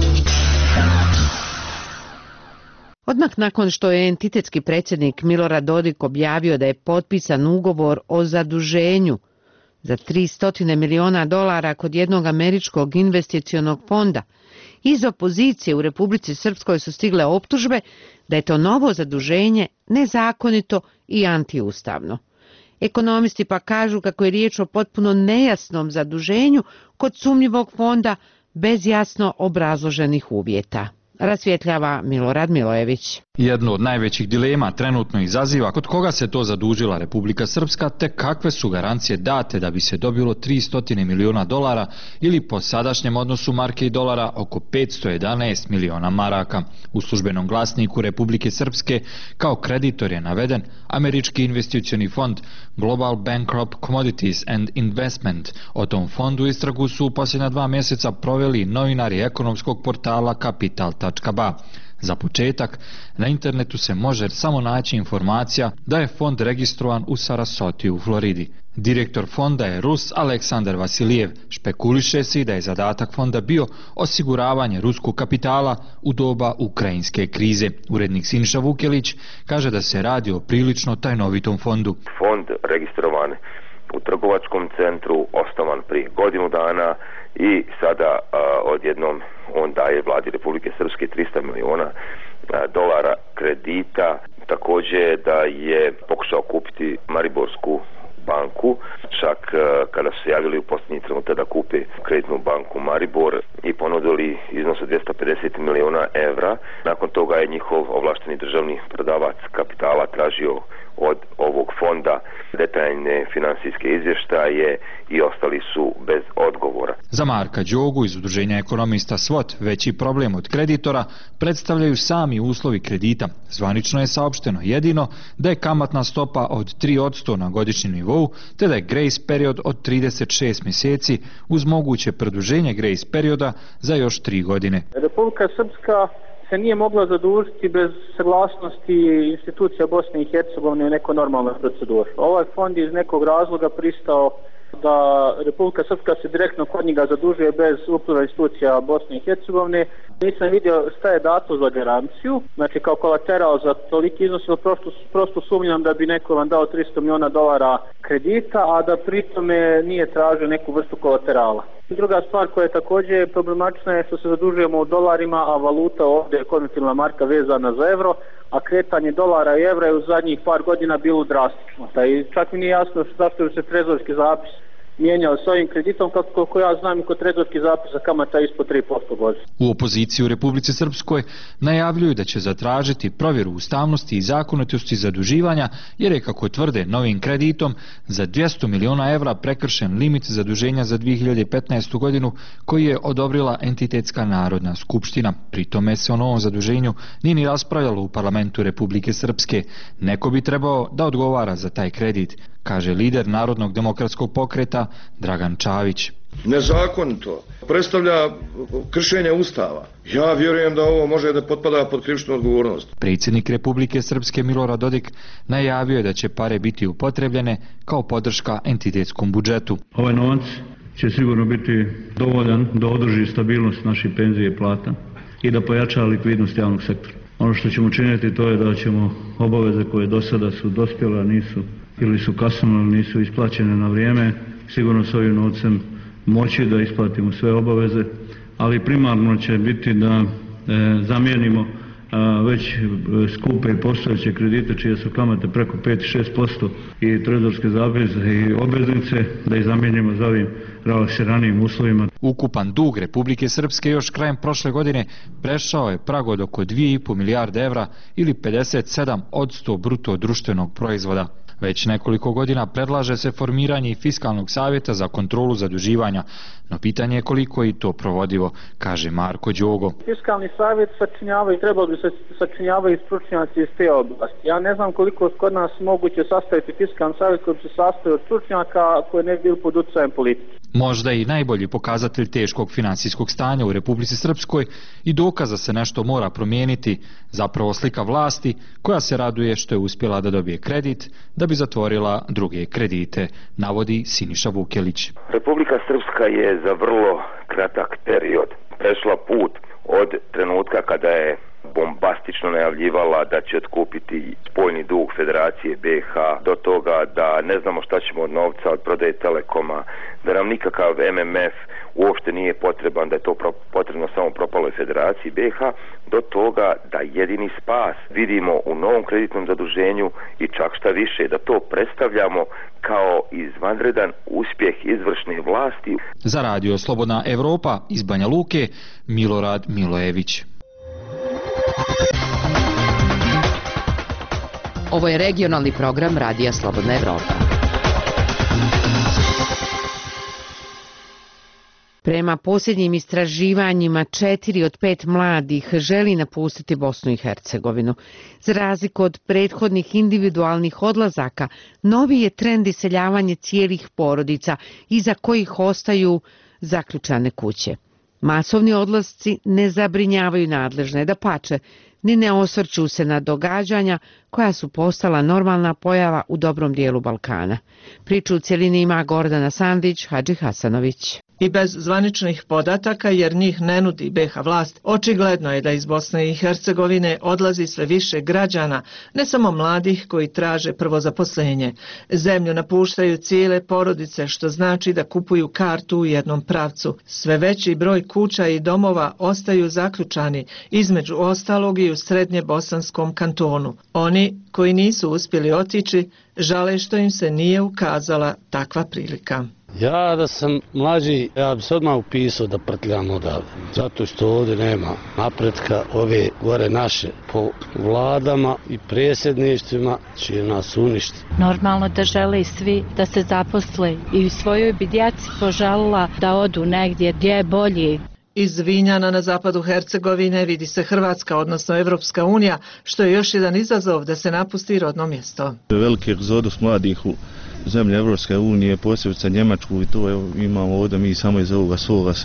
Odmah nakon što je entitetski predsjednik Milorad Dodik objavio da je potpisan ugovor o zaduženju za tristo miliona dolara kod jednog američkog investicionog fonda, iz opozicije u Republici Srpskoj su stigle optužbe da je to novo zaduženje nezakonito i antiustavno. Ekonomisti pa kažu kako je riječ o potpuno nejasnom zaduženju kod sumnjivog fonda bez jasno obrazloženih uvjeta. Rasvjetljava Milorad Milojević.
Jednu od najvećih dilema trenutno izaziva kod koga se to zadužila Republika Srpska, te kakve su garancije date da bi se dobilo tristo miliona dolara ili po sadašnjem odnosu marke i dolara oko petsto jedanaest miliona maraka. U službenom glasniku Republike Srpske kao kreditor je naveden američki investicioni fond Global Bancrop Commodities and Investment. O tom fondu istragu su u posljednja dva mjeseca proveli novinari ekonomskog portala kapital tačka ba. Za početak, na internetu se može samo naći informacija da je fond registrovan u Sarasoti u Floridi. Direktor fonda je Rus Aleksandar Vasilijev. Špekuliše se da je zadatak fonda bio osiguravanje ruskog kapitala u doba ukrajinske krize. Urednik Siniša Vukelić kaže da se radi o prilično tajnovitom fondu.
Fond registrovan u trgovačkom centru, osnovan prije godinu dana i sada a, odjednom on daje vladi Republike Srpske tristo miliona a, dolara kredita. Također da je pokušao kupiti Mariborsku banku, čak a, kada su se javili u posljednji trenutak da kupe kreditnu banku Maribor i ponudili iznos od dvjesto pedeset miliona evra. Nakon toga je njihov ovlašteni državni prodavac kapitala tražio od ovog fonda detaljne finansijske izvještaje i ostali su bez odgovora.
Za Marka Đogu iz udruženja ekonomista SWOT veći problem od kreditora predstavljaju sami uslovi kredita. Zvanično je saopšteno jedino da je kamatna stopa od tri posto na godišnjem nivou, te da je grace period od trideset šest mjeseci uz moguće produženje grace perioda za još tri godine.
Republika Srpska se nije mogla zadužiti bez saglasnosti institucija Bosne i Hercegovine u nekoj normalnoj proceduri. Ovaj fond je iz nekog razloga pristao da Republika Srpska se direktno kod njega zadužuje bez upliva institucija Bosne i Hercegovine. Nisam vidio šta je dato za garanciju, znači kao kolateral za toliki iznos, prosto, prosto sumnjam da bi neko vam dao tristo miliona dolara kredita, a da pritome nije tražio neku vrstu kolaterala. Druga stvar koja je također problematična je što se zadužujemo u dolarima, a valuta ovdje je konvertibilna marka vezana za euro, a kretanje dolara i evra je u zadnjih par godina bilo drastično. I čak mi nije jasno zašto je se trezorski zapis mijenjao s ovim kreditom, kako koliko ja znam i kod trezorski zapisa kamata ispod tri posto godišnje.
U opoziciji u Republici Srpskoj najavljuju da će zatražiti provjeru ustavnosti i zakonitosti zaduživanja, jer je, kako tvrde, novim kreditom za dvjesto miliona evra prekršen limit zaduženja za dvije hiljade petnaestu godinu koji je odobrila entitetska Narodna skupština. Pri tome se o novom zaduženju nije ni raspravljalo u parlamentu Republike Srpske. Neko bi trebao da odgovara za taj kredit, kaže lider Narodnog demokratskog pokreta Dragan Čavić.
Nezakonito, predstavlja kršenje Ustava. Ja vjerujem da ovo može da potpada pod krivičnu odgovornost.
Predsjednik Republike Srpske Milorad Dodik najavio je da će pare biti upotrebljene kao podrška entitetskom budžetu.
Ovaj novac će sigurno biti dovoljan da održi stabilnost naših penzije i plata i da pojača likvidnost javnog sektora. Ono što ćemo činiti to je da ćemo obaveze koje do sada su dospjele, a nisu ili su kasnile, ili nisu isplaćene na vrijeme, sigurno s ovim novcem moći da isplatimo sve obaveze, ali primarno će biti da e, zamijenimo a, već skupe i postojeće kredite čije su kamate preko pet do šest posto i trezorske zapise i obveznice, da ih zamijenimo za ovim relaksiranijim uslovima.
Ukupan dug Republike Srpske još krajem prošle godine prešao je prag od oko dvije i po milijarde evra ili pedeset sedam posto bruto društvenog proizvoda. Već nekoliko godina predlaže se formiranje i fiskalnog savjeta za kontrolu zaduživanja, no pitanje je koliko je to provodivo, kaže Marko Đogo.
Fiskalni savjet sačinjavaju, trebalo bi se sačinjavaju stručnjaci iz te oblasti. Ja ne znam koliko kod nas moguće sastaviti fiskalni savjet koji se sastoji od stručnjaka koji ne bi bili pod utjecajem politike.
Možda i najbolji pokazatelj teškog finansijskog stanja u Republici Srpskoj i dokaz da se nešto mora promijeniti, zapravo slika vlasti koja se raduje što je uspjela da dobije kredit da bi zatvorila druge kredite, navodi Siniša Vukelić.
Republika Srpska je za vrlo kratak period prešla put od trenutka kada je bombastično najavljivala da će otkupiti spoljni dug Federacije B iH, do toga da ne znamo šta ćemo od novca od prodaje Telekoma, da nam nikakav M M F uopšte nije potreban, da je to potrebno samo propaloj Federaciji B iH, do toga da jedini spas vidimo u novom kreditnom zaduženju i čak šta više, da to predstavljamo kao izvanredan uspjeh izvršne vlasti.
Za radio Slobodna Evropa iz Banja Luke, Milorad Milojević.
Ovo je regionalni program Radija Slobodna Evropa.
Prema posljednjim istraživanjima, četiri od pet mladih želi napustiti Bosnu i Hercegovinu. Za razliku od prethodnih individualnih odlazaka, novi je trend iseljavanje cijelih porodica iza kojih ostaju zaključane kuće. Masovni odlasci ne zabrinjavaju nadležne, dapače, ni ne osvrću se na događanja koja su postala normalna pojava u dobrom dijelu Balkana. Priču u cjelini ima Gordana Sandić, Hadži Hasanović.
I bez zvaničnih podataka, jer njih ne nudi B iH vlast, očigledno je da iz Bosne i Hercegovine odlazi sve više građana, ne samo mladih koji traže prvo zaposlenje. Zemlju napuštaju cijele porodice, što znači da kupuju kartu u jednom pravcu. Sve veći broj kuća i domova ostaju zaključani, između ostalog i u srednje bosanskom kantonu. Oni koji nisu uspjeli otići žale što im se nije ukazala takva prilika.
Ja da sam mlađi, ja bi se odmah upisao da prtljam odavde. Zato što ovdje nema napretka, ove gore naše po vladama i predsjedništvima će nas uništiti.
Normalno da žele i svi da se zaposle i u svojoj bi djeci požalila da odu negdje gdje je bolji.
Iz Vinjana na zapadu Hercegovine vidi se Hrvatska, odnosno Evropska unija, što je još jedan izazov da se napusti rodno mjesto.
Veliki egzodus mladih u zemlje Evropske unije, posebice Njemačku, i to evo, imamo ovdje mi samo iz ovoga svoga sela.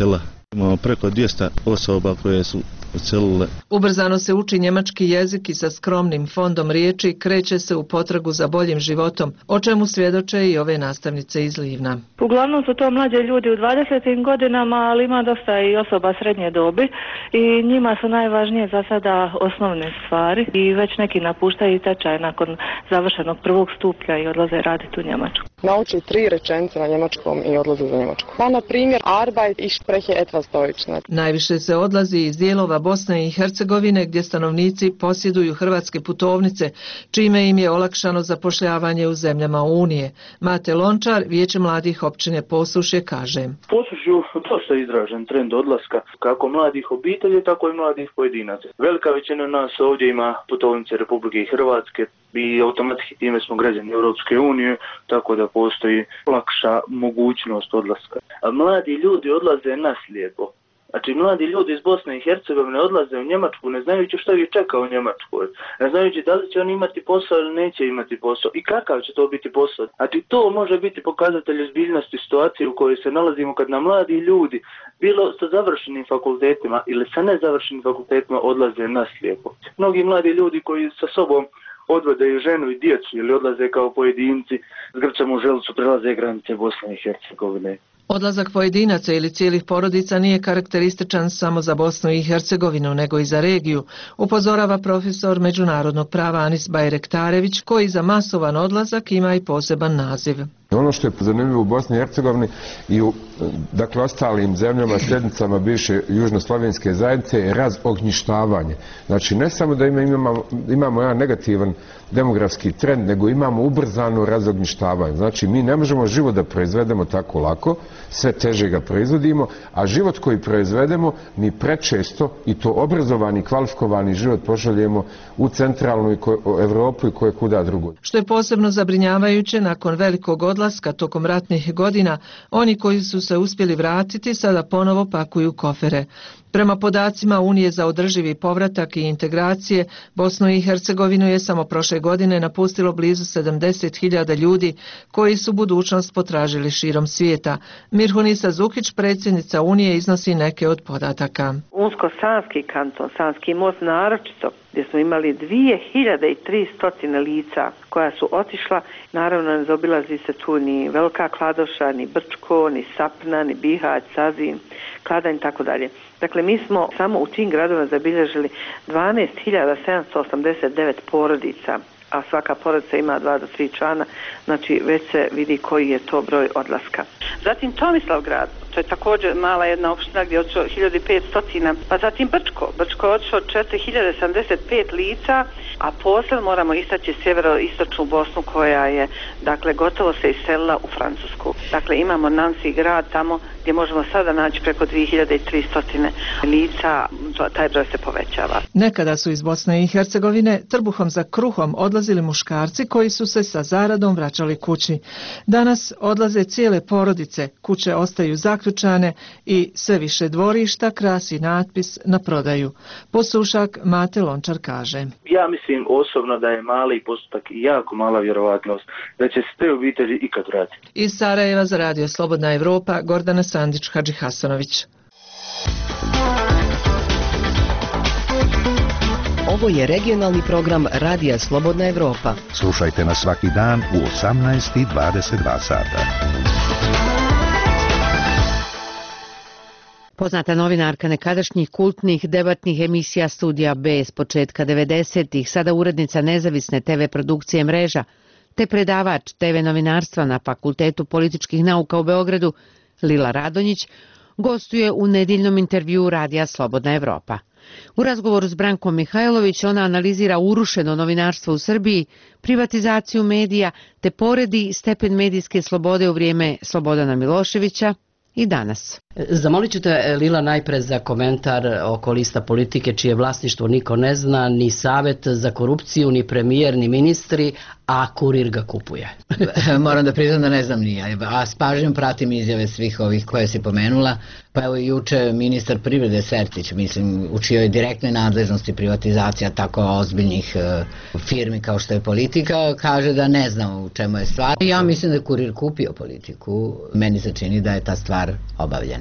Imamo preko dvjesto osoba koje su odselile.
Ubrzano se uči njemački jezik i sa skromnim fondom riječi kreće se u potragu za boljim životom, o čemu svjedoče i ove nastavnice iz Livna.
Uglavnom su to mlađi ljudi u dvadesetim godinama, ali ima dosta i osoba srednje dobi i njima su najvažnije za sada osnovne stvari i već neki napuštaju tečaj nakon završenog prvog stupnja i odlaze raditi u Njemačku.
Nauči tri rečenice na njemačkom i odlaze za Njemačku. Pa, na primjer, Arbeit, ich spreche etwas Deutsch.
Najviše se odlazi iz dijelova Bosne i Hercegovine gdje stanovnici posjeduju hrvatske putovnice, čime im je olakšano zapošljavanje u zemljama Unije. Mate Lončar, Vijeće mladih općine Posušje, kaže.
Posušju dosta izražen trend odlaska kako mladih obitelji, tako i mladih pojedinaca. Velika većina nas ovdje ima putovnice Republike Hrvatske i automatski time smo građani Europske unije, tako da postoji lakša mogućnost odlaska. A mladi ljudi odlaze naslijepo. Znači, mladi ljudi iz Bosne i Hercegovine odlaze u Njemačku ne znajući što ih čeka u Njemačkoj. Ne znajući da li će oni imati posao ili neće imati posao i kakav će to biti posao. Znači, to može biti pokazatelj ozbiljnosti situacije u kojoj se nalazimo kad nam mladi ljudi, bilo sa završenim fakultetima ili sa nezavršenim fakultetima, odlaze naslijepo. Mnogi mladi ljudi koji sa sobom odvode i ženu i djecu ili odlaze kao pojedinci s grčom u želucu, prelaze granice Bosne i Hercegovine.
Odlazak pojedinaca ili cijelih porodica nije karakterističan samo za Bosnu i Hercegovinu, nego i za regiju, upozorava profesor međunarodnog prava Anis Bajrektarević, koji za masovan odlazak ima i poseban naziv.
Ono što je zanimljivo u Bosni i Hercegovini i u dakle, ostalim zemljama, slijednicama bivše južnoslovenske zajednice je razognjištavanje. Znači ne samo da imamo, imamo jedan negativan demografski trend, nego imamo ubrzano razognjištavanje. Znači mi ne možemo život da proizvedemo tako lako, sve teže ga proizvodimo, a život koji proizvedemo mi prečesto i to obrazovani, kvalifikovani život pošaljemo u centralnu Evropu i koje kuda drugo.
Što je posebno zabrinjavajuće, nakon velikog odlaska tokom ratnih godina, oni koji su se uspjeli vratiti sada ponovo pakuju kofere. Prema podacima Unije za održivi povratak i integracije, Bosnu i Hercegovinu je samo prošle godine napustilo blizu sedamdeset hiljada ljudi koji su budućnost potražili širom svijeta. Mirhunisa Zukić, predsjednica Unije, iznosi neke od podataka.
Unsko-sanski kanton, Sanski most naročito, gdje smo imali dvije hiljade tristo lica koja su otišla, naravno ne zaobilazi se tu ni Velika Kladoša, ni Brčko, ni Sapna, ni Bihać, Sazin, Kladanj i tako dalje. Dakle, mi smo samo u tim gradovima zabilježili dvanaest hiljada sedamsto osamdeset devet porodica, a svaka porodica ima dva do tri člana, znači već se vidi koji je to broj odlaska. Zatim Tomislavgrad, to je također mala jedna opština gdje je otišlo hiljadu petsto, pa zatim Brčko, Brčko je otišlo četiri hiljade sedamdeset pet lica, a posebno moramo istaći sjeveroistočnu Bosnu koja je, dakle, gotovo se iselila u Francusku. Dakle, imamo Nancy grad tamo gdje možemo sada naći preko dvije hiljade tristo lica, taj broj se povećava.
Nekada su iz Bosne i Hercegovine trbuhom za kruhom odlazili muškarci koji su se sa zaradom vraćali kući. Danas odlaze cijele porodice, kuće ostaju zaključane i sve više dvorišta krasi natpis na prodaju. Posušak Mate Lončar kaže.
Ja mislim osobno da je mali postotak i jako mala vjerovatnost da će se te obitelji ikad vratiti.
Iz Sarajeva za Radio Slobodna Evropa, Gordana Sandić, Hadži Hasanović.
Ovo je regionalni program Radija Slobodna Evropa.
Slušajte nas svaki dan u osamnaest i dvadeset dva sata.
Poznata novinarka nekadašnjih kultnih debatnih emisija Studija B s početka devedesetih, sada urednica nezavisne te ve produkcije Mreža, te predavač te ve novinarstva na Fakultetu političkih nauka u Beogradu, Lila Radonjić, gostuje u nedjeljnom intervjuu Radija Slobodna Evropa. U razgovoru s Brankom Mihajlović ona analizira urušeno novinarstvo u Srbiji, privatizaciju medija te poredi stepen medijske slobode u vrijeme Slobodana Miloševića i danas.
Zamolit ću te, Lila, najpre za komentar oko lista politike čije vlasništvo niko ne zna, ni savjet za korupciju, ni premijer, ni ministri, a Kurir ga kupuje.
Moram da priznam da ne znam ni ja, a s pažnjom pratim izjave svih ovih koje si pomenula. Pa evo juče ministar privrede Sertić, mislim, u čijoj direktnoj nadležnosti privatizacija tako ozbiljnih uh, firmi kao što je politika, kaže da ne znam u čemu je stvar. Ja mislim da je Kurir kupio politiku, meni se čini da je ta stvar obavljena.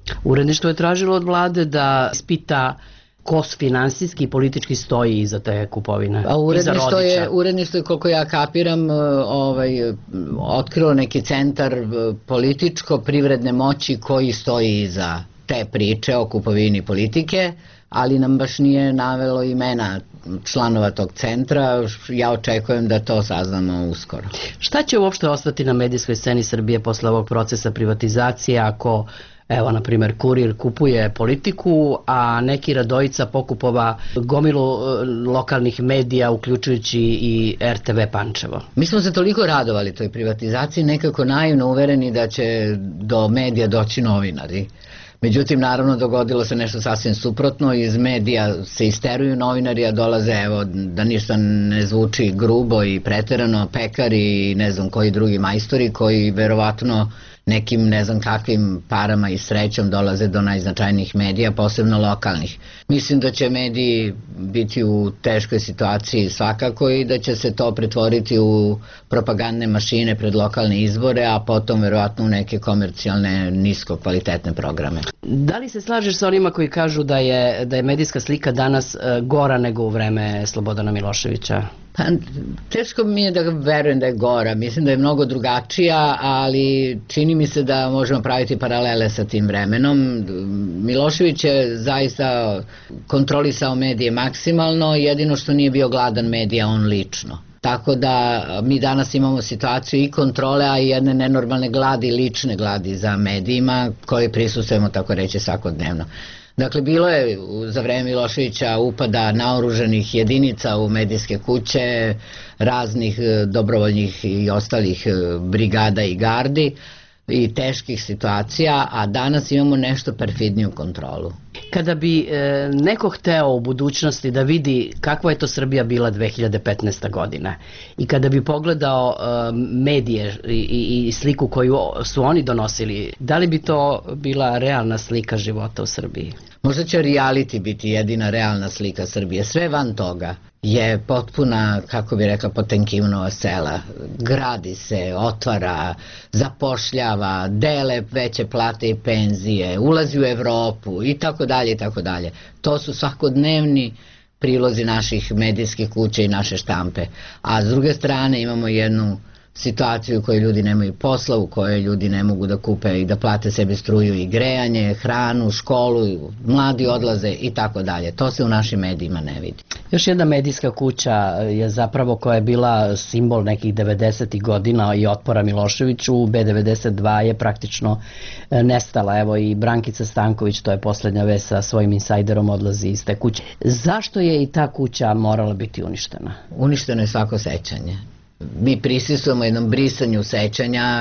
Uredništvo je tražilo od vlade da ispita ko finansijski i politički stoji iza te kupovine.
A uredništvo je, uredništvo je, koliko ja kapiram, ovaj, otkrilo neki centar političko-privredne moći koji stoji iza te priče o kupovini politike, ali nam baš nije navelo imena članova tog centra. Ja očekujem da to saznamo uskoro.
Šta će uopšte ostati na medijskoj sceni Srbije posle ovog procesa privatizacije ako, evo, na primjer, Kurir kupuje politiku, a neki Radojica pokupova gomilu lokalnih medija, uključujući i R T V Pančevo?
Mi smo se toliko radovali toj privatizaciji, nekako naivno uvereni da će do medija doći novinari. Međutim, naravno, dogodilo se nešto sasvim suprotno, iz medija se isteruju novinari, a dolaze, evo, da ništa ne zvuči grubo i preterano, pekari i ne znam koji drugi majstori koji verovatno nekim ne znam kakvim parama i srećom dolaze do najznačajnijih medija, posebno lokalnih. Mislim da će mediji biti u teškoj situaciji svakako i da će se to pretvoriti u propagandne mašine pred lokalne izbore, a potom verovatno u neke komercijalne nisko kvalitetne programe.
Da li se slažeš sa onima koji kažu da je, da je medijska slika danas gora nego u vreme Slobodana Miloševića?
Pa, teško mi je da verujem da je gora, mislim da je mnogo drugačija, ali čini mi se da možemo praviti paralele sa tim vremenom. Milošević je zaista kontrolisao medije maksimalno, jedino što nije bio gladan medija on lično. Tako da mi danas imamo situaciju i kontrole, a i jedne nenormalne gladi, lične gladi za medijima koje prisustujemo, tako reći, svakodnevno. Dakle, bilo je za vreme Miloševića upada naoruženih jedinica u medijske kuće, raznih dobrovoljnih i ostalih brigada i gardi i teških situacija, a danas imamo nešto perfidniju kontrolu.
Kada bi e, neko hteo u budućnosti da vidi kakva je to Srbija bila dve hiljade petnaeste. godine i kada bi pogledao e, medije i, i, i sliku koju su oni donosili, da li bi to bila realna slika života u Srbiji?
Možda će reality biti jedina realna slika Srbije. Sve van toga je potpuna, kako bi rekla, Potemkinova sela. Gradi se, otvara, zapošljava, dele veće plate i penzije, ulazi u Evropu i tako dalje i tako dalje. To su svakodnevni prilozi naših medijskih kuća i naše štampe. A s druge strane imamo jednu situaciju u kojoj ljudi nemaju posla, u kojoj ljudi ne mogu da kupe i da plate sebi struju i grejanje, hranu, školu, mladi odlaze i tako dalje. To se u našim medijima ne vidi.
Još jedna medijska kuća je zapravo koja je bila simbol nekih devedesetih godina i otpora Miloševiću, B devedeset dva je praktično nestala. Evo i Brankica Stanković, to je poslednja vest, sa svojim insajderom odlazi iz te kuće. Zašto je i ta kuća morala biti uništena?
Uništeno je svako sećanje. Mi prisustujemo jednom brisanju sećanja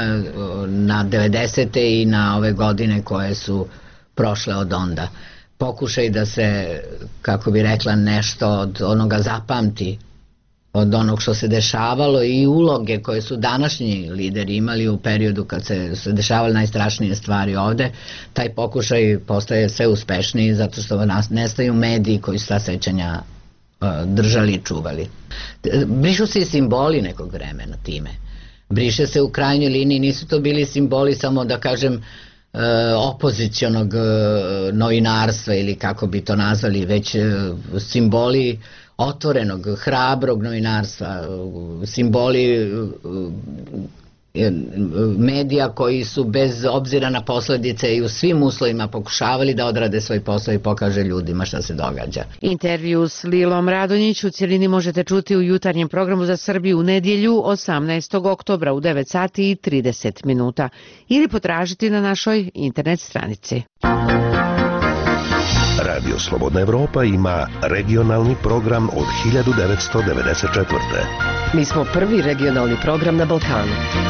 na devedesete i na ove godine koje su prošle od onda. Pokušaj da se, kako bi rekla, nešto od onoga zapamti, od onog što se dešavalo i uloge koje su današnji lideri imali u periodu kad se, se dešavali najstrašnije stvari ovde, taj pokušaj postaje sve uspešniji zato što nestaju mediji koji su ta sećanja držali i čuvali. Brišu se i simboli nekog vremena time. Briše se u krajnjoj liniji, nisu to bili simboli samo, da kažem, opozicionog novinarstva ili kako bi to nazvali, već simboli otvorenog, hrabrog novinarstva, simboli medija koji su bez obzira na posledice i u svim uslovima pokušavali da odrade svoj posao i pokaže ljudima šta se događa.
Intervju s Lilom Radonjić u cijelini možete čuti u jutarnjem programu za Srbiju u nedjelju osamnaestog oktobra u devet sati i trideset minuta ili potražiti na našoj internet stranici.
Radio Slobodna Evropa ima regionalni program od hiljadu devetsto devedeset četvrte.
Mi smo prvi regionalni program na Balkanu.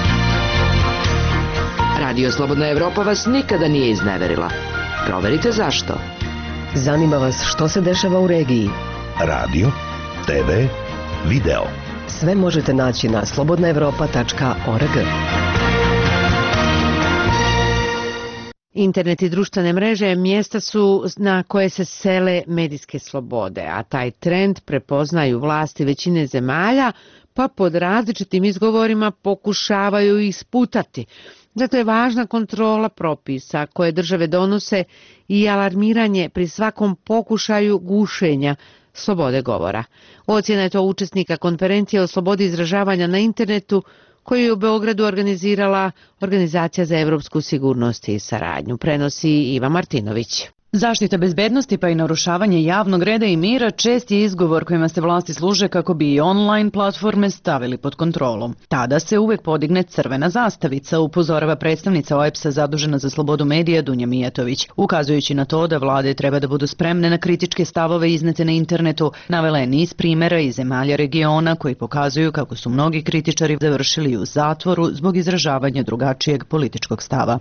Radio Slobodna Evropa vas nikada nije izneverila. Proverite zašto.
Zanima vas što se dešava u regiji.
Radio, te ve, video.
Sve možete naći na slobodna evropa tačka org.
Internet i društvene mreže mjesta su na koje se sele medijske slobode, a taj trend prepoznaju vlasti većine zemalja, pa pod različitim izgovorima pokušavaju isputati. Zato je važna kontrola propisa koje države donose i alarmiranje pri svakom pokušaju gušenja slobode govora. Ocjena je to učesnika konferencije o slobodi izražavanja na internetu koju je u Beogradu organizirala Organizacija za evropsku sigurnost i saradnju. Prenosi Iva Martinović.
Zaštita bezbednosti pa i narušavanje javnog reda i mira čest je izgovor kojima se vlasti služe kako bi i online platforme stavili pod kontrolu. Tada se uvek podigne crvena zastavica, upozorava predstavnica O E B S-a zadužena za slobodu medija Dunja Mijatović. Ukazujući na to da vlade treba da budu spremne na kritičke stavove iznete na internetu, navela je niz primera iz zemalja regiona koji pokazuju kako su mnogi kritičari završili u zatvoru zbog izražavanja drugačijeg političkog stava.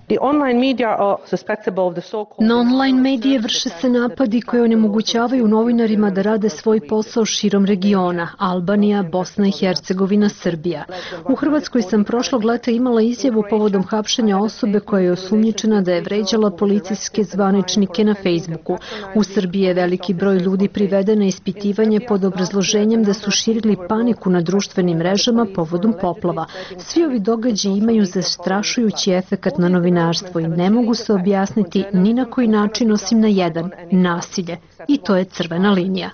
Na online medije vrše se napadi koji onemogućavaju novinarima da rade svoj posao širom regiona, Albanija, Bosna i Hercegovina, Srbija. U Hrvatskoj sam prošlog leta imala izjavu povodom hapšenja osobe koja je osumnjičena da je vređala policijske zvaničnike na Facebooku. U Srbiji je veliki broj ljudi priveden na ispitivanje pod obrazloženjem da su širili paniku na društvenim mrežama povodom poplava. Svi ovi događaji imaju zastrašujući efekat na novinarstvo i ne mogu se objasniti ni na koji način osim na jedan, nasilje. I to je crvena linija.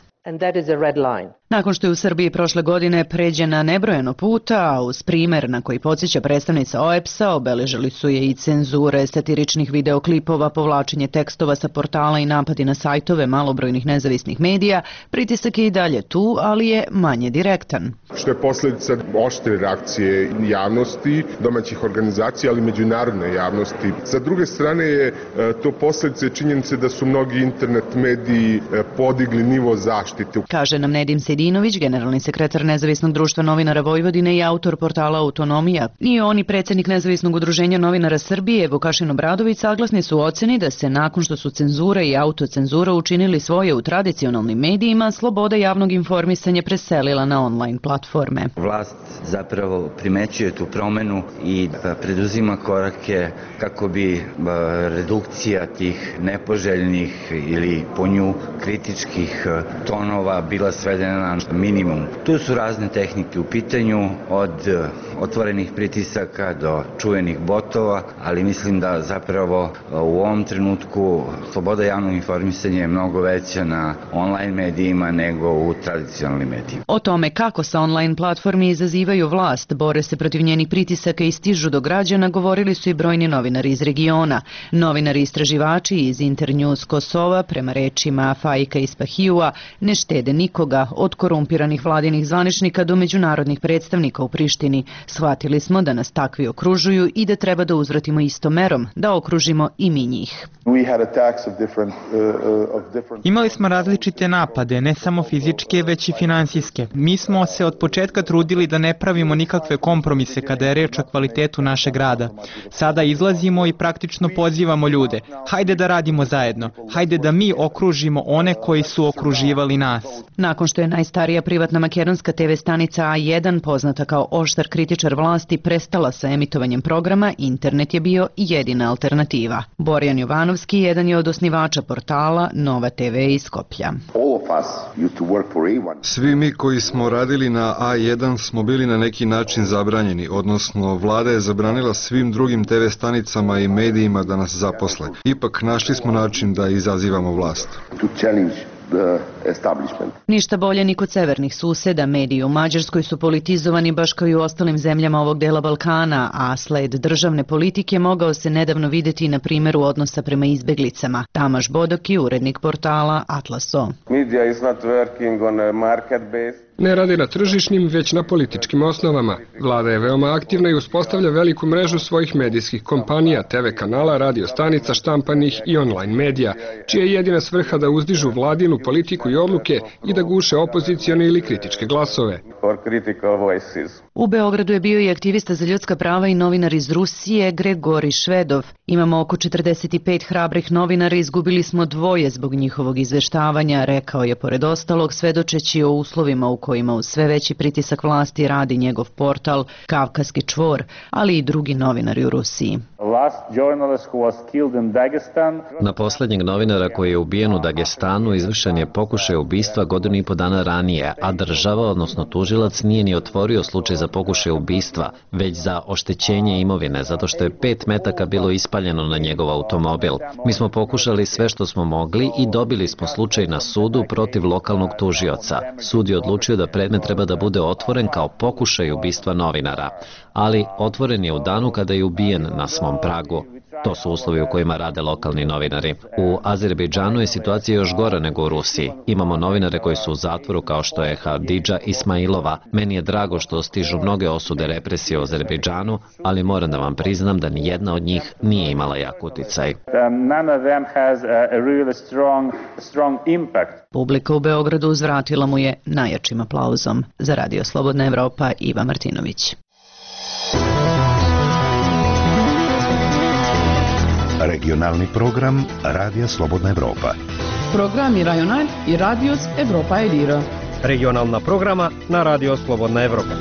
Nakon što je u Srbiji prošle godine pređena nebrojeno puta, a uz primer na koji podsjeća predstavnica O E B S-a, obeležili su je i cenzure satiričnih videoklipova, povlačenje tekstova sa portala i napadi na sajtove malobrojnih nezavisnih medija, pritisak je i dalje tu, ali je manje direktan.
Što je posljedica oštre reakcije javnosti, domaćih organizacija, ali i međunarodne javnosti. Sa druge strane je to posljedice činjenice da su mnogi internet mediji podigli nivo zaštite.
Kaže nam Nedim Sedinović, generalni sekretar Nezavisnog društva novinara Vojvodine i autor portala Autonomija. I on i predsjednik Nezavisnog udruženja novinara Srbije, Vukašin Obradović, saglasni su u oceni da se nakon što su cenzura i autocenzura učinili svoje u tradicionalnim medijima, sloboda javnog informisanja preselila na online platforme.
Vlast zapravo primećuje tu promenu i preduzima korake kako bi redukcija tih nepoželjnih ili po nju kritičkih tonova bila svedena na minimum. Tu su razne tehnike u pitanju, od otvorenih pritisaka do čuvenih botova, ali mislim da zapravo u ovom trenutku sloboda javnog informisanja je mnogo veća na online medijima nego u tradicionalnim medijima.
O tome kako sa online platformi izazivaju vlast, bore se protiv njenih pritisaka i stižu do građana, govorili su i brojni novinari iz regiona. Novinari istraživači iz Internews Kosova, prema rečima Faika Ispahijua, ne štede nikoga, od korumpiranih vladinih zvaničnika do međunarodnih predstavnika u Prištini. Shvatili smo da nas takvi okružuju i da treba da uzvratimo istom merom, da okružimo i mi njih.
Imali smo različite napade, ne samo fizičke, već i finansijske. Mi smo se od početka trudili da ne pravimo nikakve kompromise kada je reč o kvalitetu našeg rada. Sada izlazimo i praktično pozivamo ljude. Hajde da radimo zajedno. Hajde da mi okružimo one koji su okruživali nas.
Nakon što je najstarija privatna makedonska te ve stanica A jedan, poznata kao oštar kritičar vlasti, prestala sa emitovanjem programa, internet je bio jedina alternativa. Borjan Jovanovski jedan je od osnivača portala Nova te ve iz Skoplja.
Svi mi koji smo radili na A jedan smo bili na neki način zabranjeni, odnosno vlada je zabranila svim drugim te ve stanicama i medijima da nas zaposle. Ipak našli smo način da izazivamo vlast.
Ništa bolje ni kod severnih suseda. Mediji u Mađarskoj su politizovani baš kao i u ostalim zemljama ovog dela Balkana, a sled državne politike mogao se nedavno videti na primjeru odnosa prema izbeglicama. Tamaš Bodoki, urednik portala Atlaso.
Ne radi na tržišnim, već na političkim osnovama. Vlada je veoma aktivna i uspostavlja veliku mrežu svojih medijskih kompanija, te ve kanala, radio stanica, štampanih i online medija, čija je jedina svrha da uzdižu vladinu politiku i odluke i da guše opozicione ili kritičke glasove.
U Beogradu je bio i aktivista za ljudska prava i novinar iz Rusije Gregori Švedov. Imamo oko četrdeset pet hrabrih novinara, izgubili smo dvoje zbog njihovog izveštavanja, rekao je pored ostalog, svedočeći o uslovima u kojima uz sve veći pritisak vlasti radi njegov portal Kavkaski čvor, ali i drugi novinari u Rusiji.
Na posljednjeg novinara koji je ubijen u Dagestanu izvršen je pokušaj ubistva godinu i po dana ranije, a država, odnosno tužilac, nije ni otvorio slučaj za pokušaj ubistva, već za oštećenje imovine, zato što je pet metaka bilo ispaljeno na njegov automobil. Mi smo pokušali sve što smo mogli i dobili smo slučaj na sudu protiv lokalnog tužioca. Sud je odlučio da predmet treba da bude otvoren kao pokušaj ubistva novinara, ali otvoren je u danu kada je ubijen na svom pragu. To su uslovi u kojima rade lokalni novinari. U Azerbejdžanu je situacija još gora nego u Rusiji. Imamo novinare koji su u zatvoru kao što je Hadidža Ismailova. Meni je drago što stižu mnoge osude represije u Azerbejdžanu, ali moram da vam priznam da ni jedna od njih nije imala jak uticaj.
Publika u Beogradu uzvratila mu je najjačim aplauzom. Za Radio Slobodna Evropa, Iva Martinović.
Regionalni program Radija Slobodna Evropa.
Programi Rajonal i Radios Evropa Elira.
Regionalna programa na Radio Slobodna Evropa.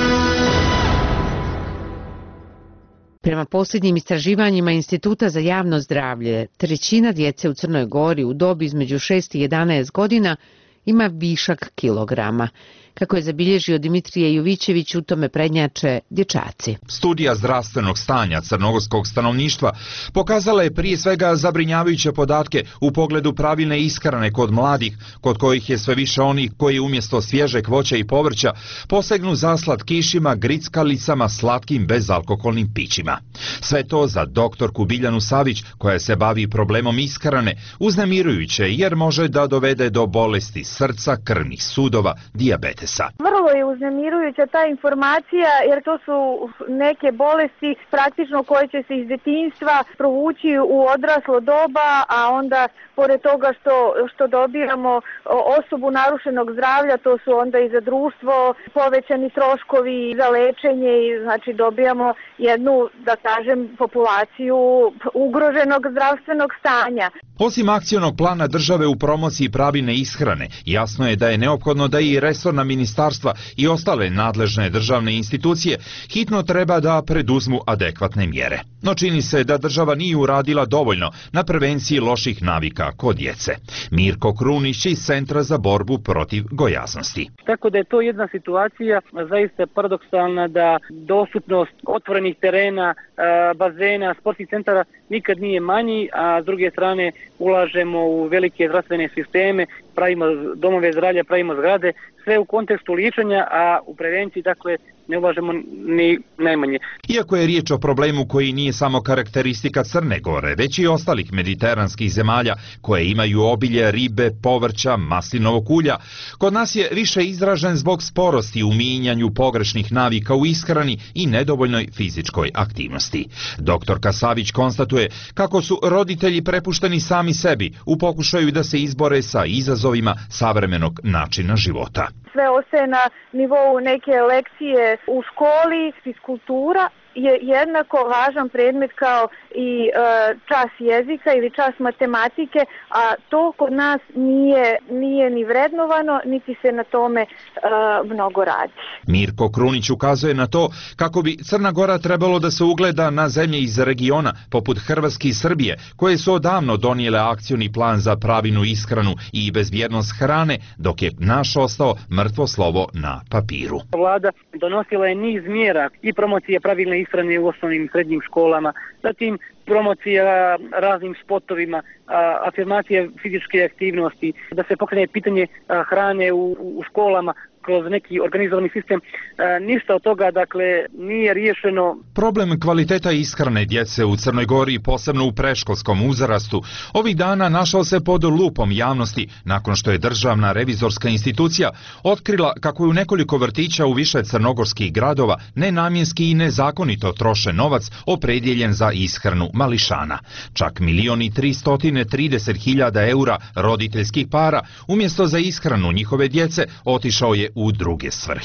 Prema posljednjim istraživanjima Instituta za javno zdravlje, trećina djece u Crnoj Gori u dobi između šest i jedanaest godina ima višak kilograma. Kako je zabilježio Dimitrije Jovićević, u tome prednjače dječaci.
Studija zdravstvenog stanja crnogorskog stanovništva pokazala je prije svega zabrinjavajuće podatke u pogledu pravilne ishrane kod mladih, kod kojih je sve više onih koji umjesto svježeg voća i povrća posegnu za slatkišima, grickalicama, slatkim bezalkoholnim pićima. Sve to za doktorku Biljanu Savić, koja se bavi problemom ishrane, uznemirujuće jer može da dovede do bolesti srca, krvnih sudova, dijabetesa.
Vrlo je uznemirujuća ta informacija jer to su neke bolesti praktično koje će se iz detinjstva provući u odraslo doba, a onda pored toga što, što dobijamo osobu narušenog zdravlja, to su onda i za društvo povećani troškovi za lečenje i znači dobijamo jednu, da kažem, populaciju ugroženog zdravstvenog stanja.
Osim akcionog plana države u promociji pravilne ishrane, jasno je da je neophodno da i resorna ministarstva i ostale nadležne državne institucije hitno treba da preduzmu adekvatne mjere. No čini se da država nije uradila dovoljno na prevenciji loših navika kod djece. Mirko Krunić iz Centra za borbu protiv gojaznosti.
Tako da je to jedna situacija zaista paradoksalna da dostupnost otvorenih terena, bazena, sportskih centara nikad nije manji, a s druge strane ulažemo u velike zdravstvene sisteme, pravimo domove zdravlja, pravimo zgrade, sve u kontekstu liječenja, a u prevenciji dakle ne ulažemo ni najmanje.
Iako je riječ o problemu koji nije samo karakteristika Crne Gore, već i ostalih mediteranskih zemalja koje imaju obilje ribe, povrća, maslinovog ulja, kod nas je više izražen zbog sporosti u mijenjanju pogrešnih navika u ishrani i nedovoljnoj fizičkoj aktivnosti. Doktorka Savić konstatuje kako su roditelji prepušteni sami sebi u pokušaju da se izbore sa izazovima savremenog načina života.
Sve ostaje na nivou neke lekcije u školi, fiskultura je jednako važan predmet kao i e, čas jezika ili čas matematike, a to kod nas nije, nije ni vrednovano, niti se na tome e, mnogo radi.
Mirko Krunić ukazuje na to kako bi Crna Gora trebalo da se ugleda na zemlje iz regiona, poput Hrvatske i Srbije, koje su odavno donijele akcioni plan za pravilnu ishranu i bezbjednost hrane, dok je naš ostao mrtvo slovo na papiru.
Vlada donosila je niz mjera i promocije pravilne ishrane u osnovnim i srednjim školama, zatim promocija raznim spotovima, afirmacija fizičke aktivnosti, da se pokrene pitanje hrane u, u školama kroz neki organizovani sistem. E, ništa od toga, dakle, nije riješeno.
Problem kvaliteta ishrane djece u Crnoj Gori, posebno u predškolskom uzrastu, ovih dana našao se pod lupom javnosti nakon što je državna revizorska institucija otkrila kako je u nekoliko vrtića u više crnogorskih gradova nenamjenski i nezakonito troše novac opredijeljen za ishranu mališana. Čak milion i tristotine trideset hiljada eura roditeljskih para umjesto za ishranu njihove djece otišao je u druge svrhe.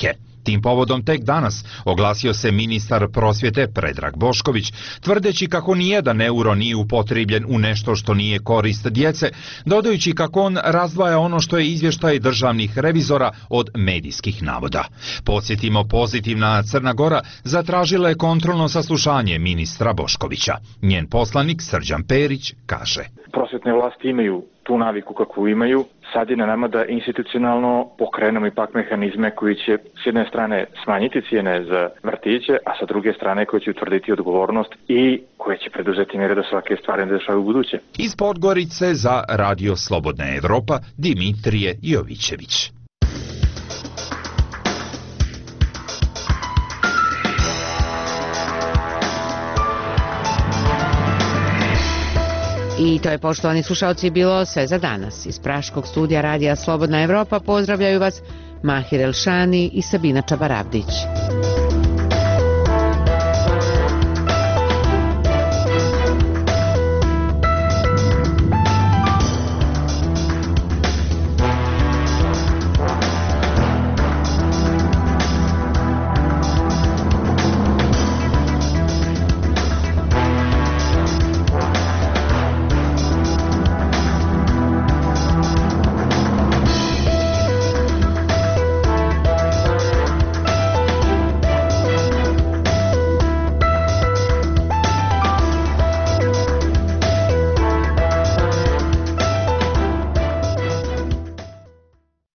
Tim povodom tek danas oglasio se ministar prosvjete Predrag Bošković, tvrdeći kako nijedan euro nije upotrebljen u nešto što nije korist djece, dodajući kako on razdvaja ono što je izvještaj državnih revizora od medijskih navoda. Podsjetimo, pozitivna Crna Gora zatražila je kontrolno saslušanje ministra Boškovića. Njen poslanik Srđan Perić kaže:
Prosvjetne vlasti imaju tu naviku kakvu imaju, sad je na nama da institucionalno pokrenemo ipak mehanizme koji će s jedne strane smanjiti cijene za vrtiće, a sa druge strane koji će utvrditi odgovornost i koje će preduzeti mjere da svake stvari ne dešavaju u buduće.
Iz Podgorice za Radio Slobodna Evropa, Dimitrije Jovićević.
I to je, poštovani slušalci, bilo sve za danas. Iz Praškog studija Radija Slobodna Evropa pozdravljaju vas Mahir Elšani i Sabina Čabaravdić.